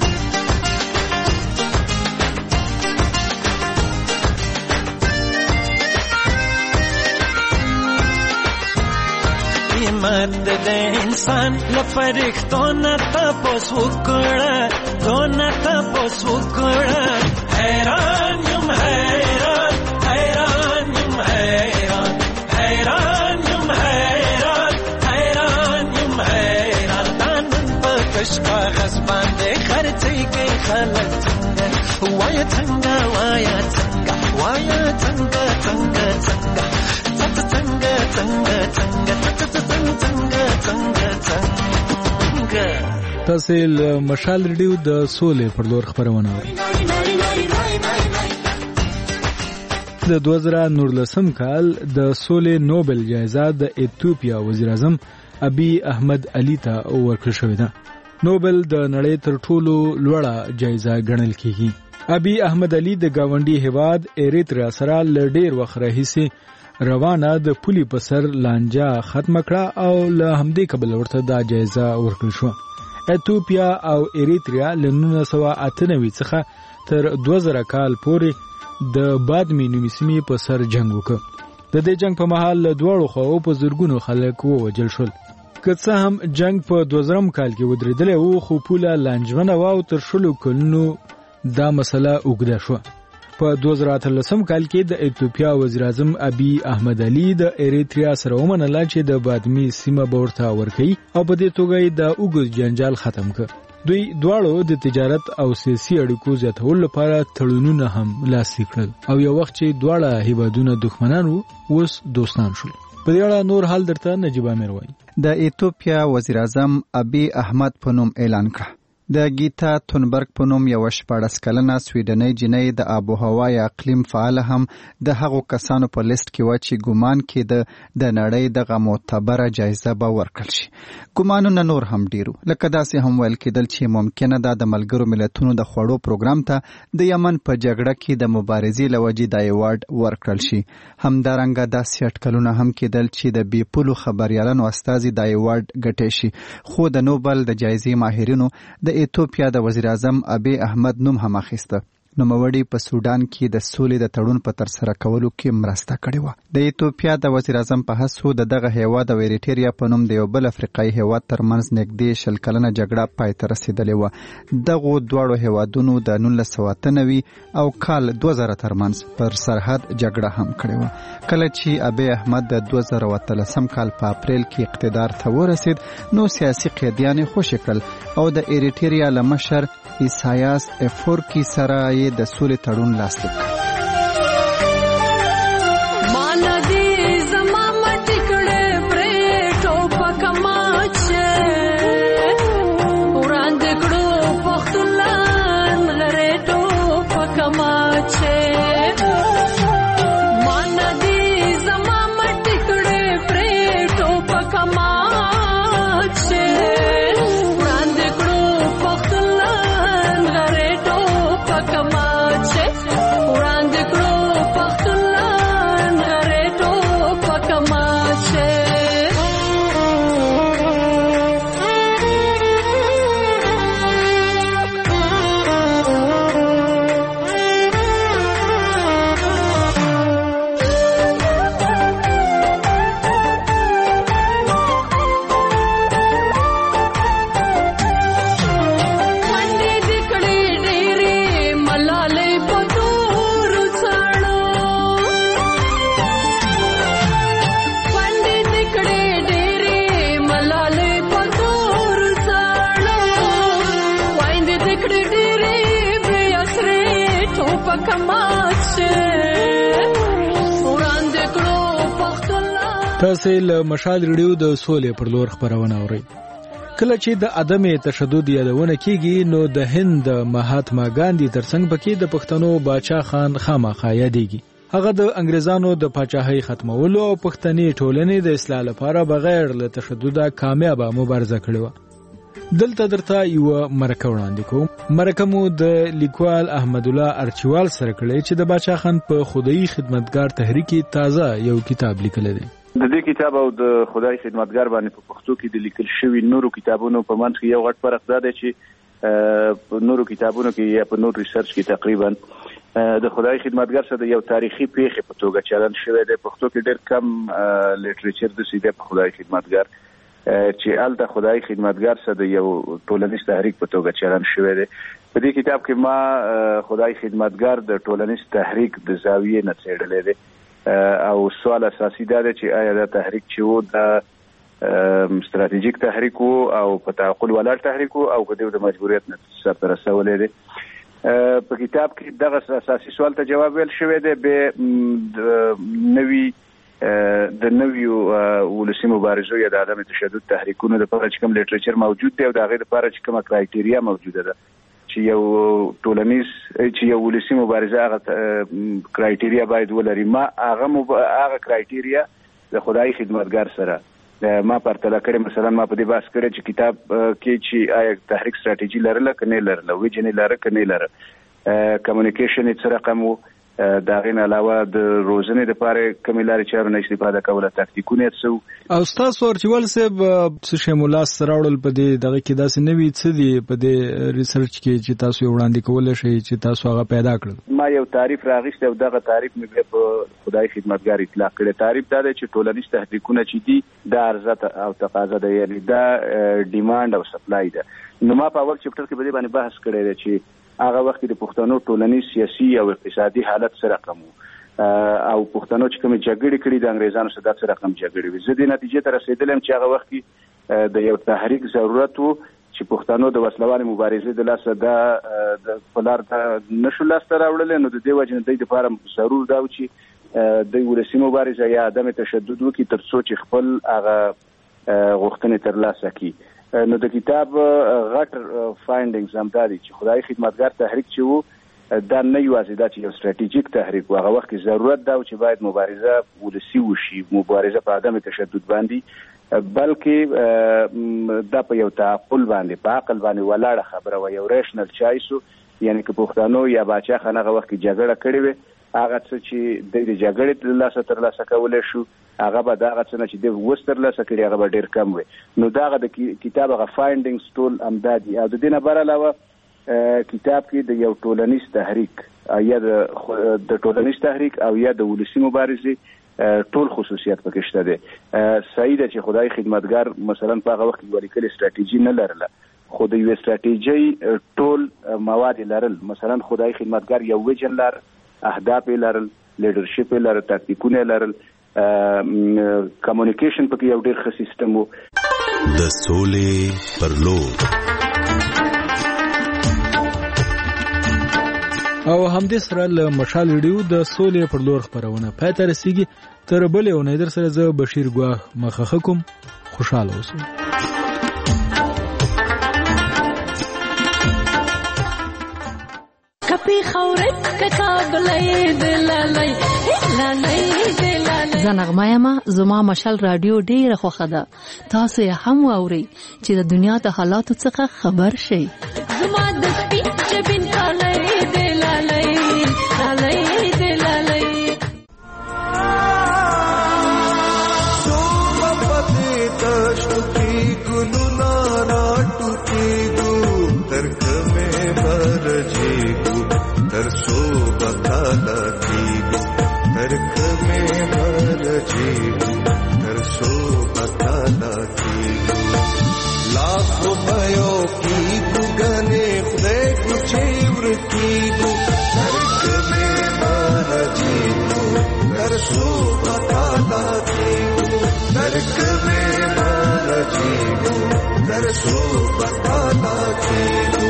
مرد د انسان لفرښتونه تاسو وکړه دونه تاسو وکړه حیران یم حیران حیران یم حیران حیران یم حیران حیران یم حیران نن په کشکا غص باندې خرڅي کې خلک څنګه وایا څنګه وایا څنګه وایا څنګه څنګه څنګه څنګه څنګه څنګه تاسو له مشال ریډیو د سولې پر لور خبرونه اورئ. د 2019 کال د سولې نوبل جایزه د ایتوپیا وزیر اعظم ابي احمد علي ته ورکړل شوې ده. نوبل د نړۍ تر ټولو لوړه جایزه ګڼل کیږي. ابي احمد علي د گاونډي هیواد ایریتریا سره ل ډیر وخت راهیسې روانه د پولی په سر لانجه ختم کړه او له همدې کبل ورته دا جایزه ورکړل شو. ایتوپیا او ایریتریا له 1998 څخه تر 2000 کال پورې د بادمي نومي سیمې په سر جنگ وکړ. د دې جنگ په مهال له دواړو خواو په زرګونو خلک ووژل شول. که څه هم جنگ په 2000 کال کې ودرېدلی و خو پوله لانجمنه وه او تر 10 کلونو دا مسله اوږده شوه. په 2013 کال کې د ایتوپیا وزیر اعظم ابي احمد علي د ایریتریا سره ومنله چې د بادمي سیمه به ورته ورکوي او په دې توګه یې د اوږد جنجال ختم کړ. دوی دواړو د تجارت او سیاسي اړیکو زیاتولو لپاره تړونونه هم لاسلیک کړل او یو وخت چې دواړه هیوادونه دښمنان وو اوس دوستان شول. په دې اړه نور حال درته نجیب امیر وایي. د ایتوپیا وزیر اعظم ابي احمد په نوم اعلان کړ. د گیتا تونبرګ په نوم یو 14 کلنه سویډنۍ جنۍ د آب و هوا یا اقلیم فعال هم د هغو کسانو په لیست کې و چې ګومان کېده د نړۍ دغه معتبره جایزه به ورکړل شي. ګمانونه نور هم ډیرو، لکه داسې هم ویل کېدل چې ممکنه ده د ملګرو ملتونو د خوړو پروګرام ته د یمن په جګړه کې د مبارزې له وجې دا ایوارډ ورکړل شي. همدارنګه داسې اټکلونه هم کېدل چې د بې پولو خبریالانو استازي دا ایوارډ ګټی شي، خو د نوبل د جایزې ماهرینو د ایتوپیا د وزیر اعظم ابي احمد نوم هم اخیسته. نوموړي په سودان کې د سولې د تړون په ترسره کولو کې مرسته کړې وه. د ایتوپیا د وزیر اعظم په هڅو د دغه هیواد او ایریټریا په نوم د یو بل افریقایي هیواد ترمنځ نږدې 20 کلنه جګړه پای ته رسېدلې وه. دغو دواړو هیوادونو د 1998 او کال 2000 ترمنځ پر سرحد جګړه هم کړې وه. کله چې ابي احمد د 2013 کال په اپریل کې اقتدار ته ورسېد نو سیاسي قیدیان یې خوشي کړل او د ایریټریا له مشر ایسایاس افورکی سره یې د سولې تړون لاسلیک کړ. تاسو له مشال ریډیو د سولې پر لور خبرونه اورئ. کله چې د عدم تشدد یادونه کیږي نو د هند مهاتما ګاندی ترڅنګ پکې د پښتنو باچا خان خامخا یادېږي. هغه د انګریزانو د پاچاهۍ ختمولو او پښتني ټولنې د اصلاح لپاره بغیر له تشدد کامیابه مبارزه کړې و. دلته درته یو مرکه وړاندې کوم. مرکه مو د لیکوال احمد الله ارچوال سره کړې چې د باچا خان په خدای خدمتګار تحریک تازه یو کتاب لیکلی دی. د دې کتاب او د خدای خدمتګار باندې په پښتو کې د لیکل شوی نورو کتابونو په منځ کې یو غټ فرق دا دی چې په نورو کتابونو کې یا په نور ریسرچ کې تقریبا د خدای خدمتګار سره یو تاریخي پیښه په توګه چلن شوی دی. پښتو کې ډېر کم لیټریچر د سیده په خدای خدمتګار چې الته خدای خدمتګار سره یو ټولنیز تحریک په توګه چلن شوی دی. په دې کتاب کې ما خدای خدمتګار د ټولنیز تحریک د زاویې نه څېړلی دی او سوال اساسي دا دی چې آیا دا تحریک چې وو د ستراتیژیک تحریک وو او په تعقل ولاړ تحریک وو او په دې د مجبوریت نه سرته رسولی دی. په کتاب کې دغه اساسي سوال ته جواب ویل شوی دی. به د نویو ولسي مبارزو یا د عدم تشدد تحریکونو لپاره چې کوم لیټریچر موجود دی او د هغې لپاره چې کومه کرایټیریا موجوده ده چې یو ټولنیز چې یو ولسي مبارزه هغه کرایټیریا باید ولري. ما هغه کرایټیریا د خدای خدمتګار سره ما پرتله کړې. مثلا ما په دې بحث کړی چې کتاب کې چې آیا تحریک ستراتیژي لرله که نه لرله، ویژن یې لره که نه لره، کمیونیکیشن یې څه رقم و، د هغې نه علاوه د روزنې دپاره کومې لارې چارو نه استفاده کوله، تاکتیکونه یې څه. او ستاسو ارچوال صاحب څه شی مو لاسته راوړل په دې دغه کې داسې نوي څه دي په دې ریسرچ کې چې تاسو یې وړاندې کولی شئ چې تاسو هغه پیدا کړل؟ ما یو تعریف راغیستی او دغه تعریف مې بیا په خدای خدمتګار اطلاق کړی. تعریف دا دی چې ټولنیز تحریکونه چې دي دا عرضه او تقاضا ده، یعنې دا ډیمانډ او سپلای ده. نو ما په اول چپټر کې په دې باندې بحث کړی دی چې هغه وخت کې د پښتنو ټولنیز سیاسي او اقتصادي حالت څه رقم او پښتنو چې کومې جګړې کړي د انګریزانو سره دا څه رقم جګړې وي. زه دې نتیجې ته رسېدلی یم چې هغه وخت کې د یو تحریک ضرورت و چې پښتنو د وسلوالې مبارزې د لاسه دا په لار نشو لاسته راوړلی. نو د دې وجې نه دوی دپاره ضرور دا و چې دوی ولسي مبارزه یا عدم تشدد وکړي تر څو چې خپل هغه غوښتنې ترلاسه کړي. نو د کتاب غټ فایندینګز هم دا دي چې خدای خدمتګار تحریک چې وو دا نه یوازې دا چې یو ستراتیژیک تحریک و، هغه وخت کې ضرورت دا و چې باید مبارزه ولسي وشي، مبارزه په عدم تشدد باندې، بلکې دا په یو تعقل باندې، په عقل باندې ولاړه خبره وه، یو ریشنل چایس و. یعنې که پښتنو یا باچا خان هغه وخت کې جګړه کړې وې، هغه څه چې دوی د جګړې له لاسه ترلاسه کولی شو هغه به د هغه څه نه چې دوی اوس ترلاسه کړي هغه به ډېر کم وي. نو د هغه د کتاب هغه فایندینګز ټول همدا دي. او د دې نه بر علاوه کتاب کې د یو ټولنیز تحریک یا د ټولنیز تحریک او یا د ولسي مبارزې ټول خصوصیات پکې شته دی. صحیح ده چې خدای خدمتګار مثلا په هغه وخت کې یوه لیکلې ستراتیژي نه لرله، خو د یوې ستراتیژۍ ټول مواد یې لرل. مثلا خدای خدمتګار یو ویژن لر، اهداف یې لرل، لیډرشپ یې لرل، تاکتیکونه یې لرل، کمیونیکیشن پکې یو ډېر ښه سیستم و. د سولې پر لور او همدې سره له مشال ریډیو د سولې پر لور خپرونه پای ته رسیږي. تر بلې اونۍ در سره زه بشیر ګواښ مخه کوم. خوشحاله اوسئ. زه نغمه یم. زما مشال رادیو ډیره خوښه ده. تاسو یې هم واورئ چې د دنیا د حالاتو څخه خبر شئ. زما د سپین جبین کالی دی لالی لالی دی لالی پتی تشکی گلونا راټوکیږو ترکمه برجیږو تر سو بکالا کیږو ترکمه برجیږو تر سو بکالا کیږو لاکھو بھیو کیږو غنه خدای کوچې ورکیږو ترکمه برجیږو تر سو بکالا کیږو ترکمه برجیږو تر سو بکالا کیږو.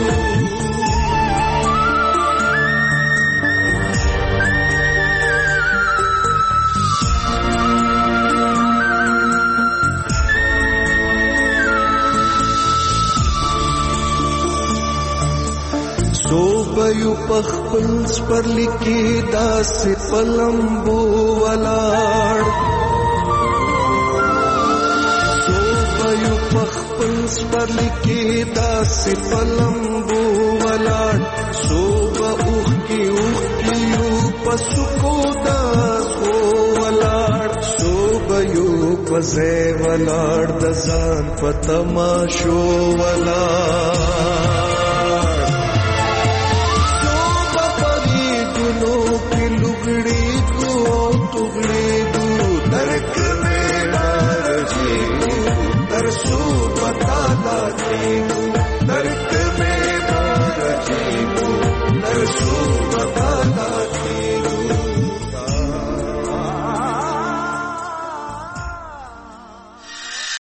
بيو پخپل سپرلی کې داسې پلمبو ولاړ سو بيو پخپل سپرلی کې داسې پلمبو ولاړ سو به اوخ کې یو پسکو داسو ولاړ سو بيو پزې ولاړ د ځان په تماشو ولاړ درک میں مرجی در سو بتا لاتی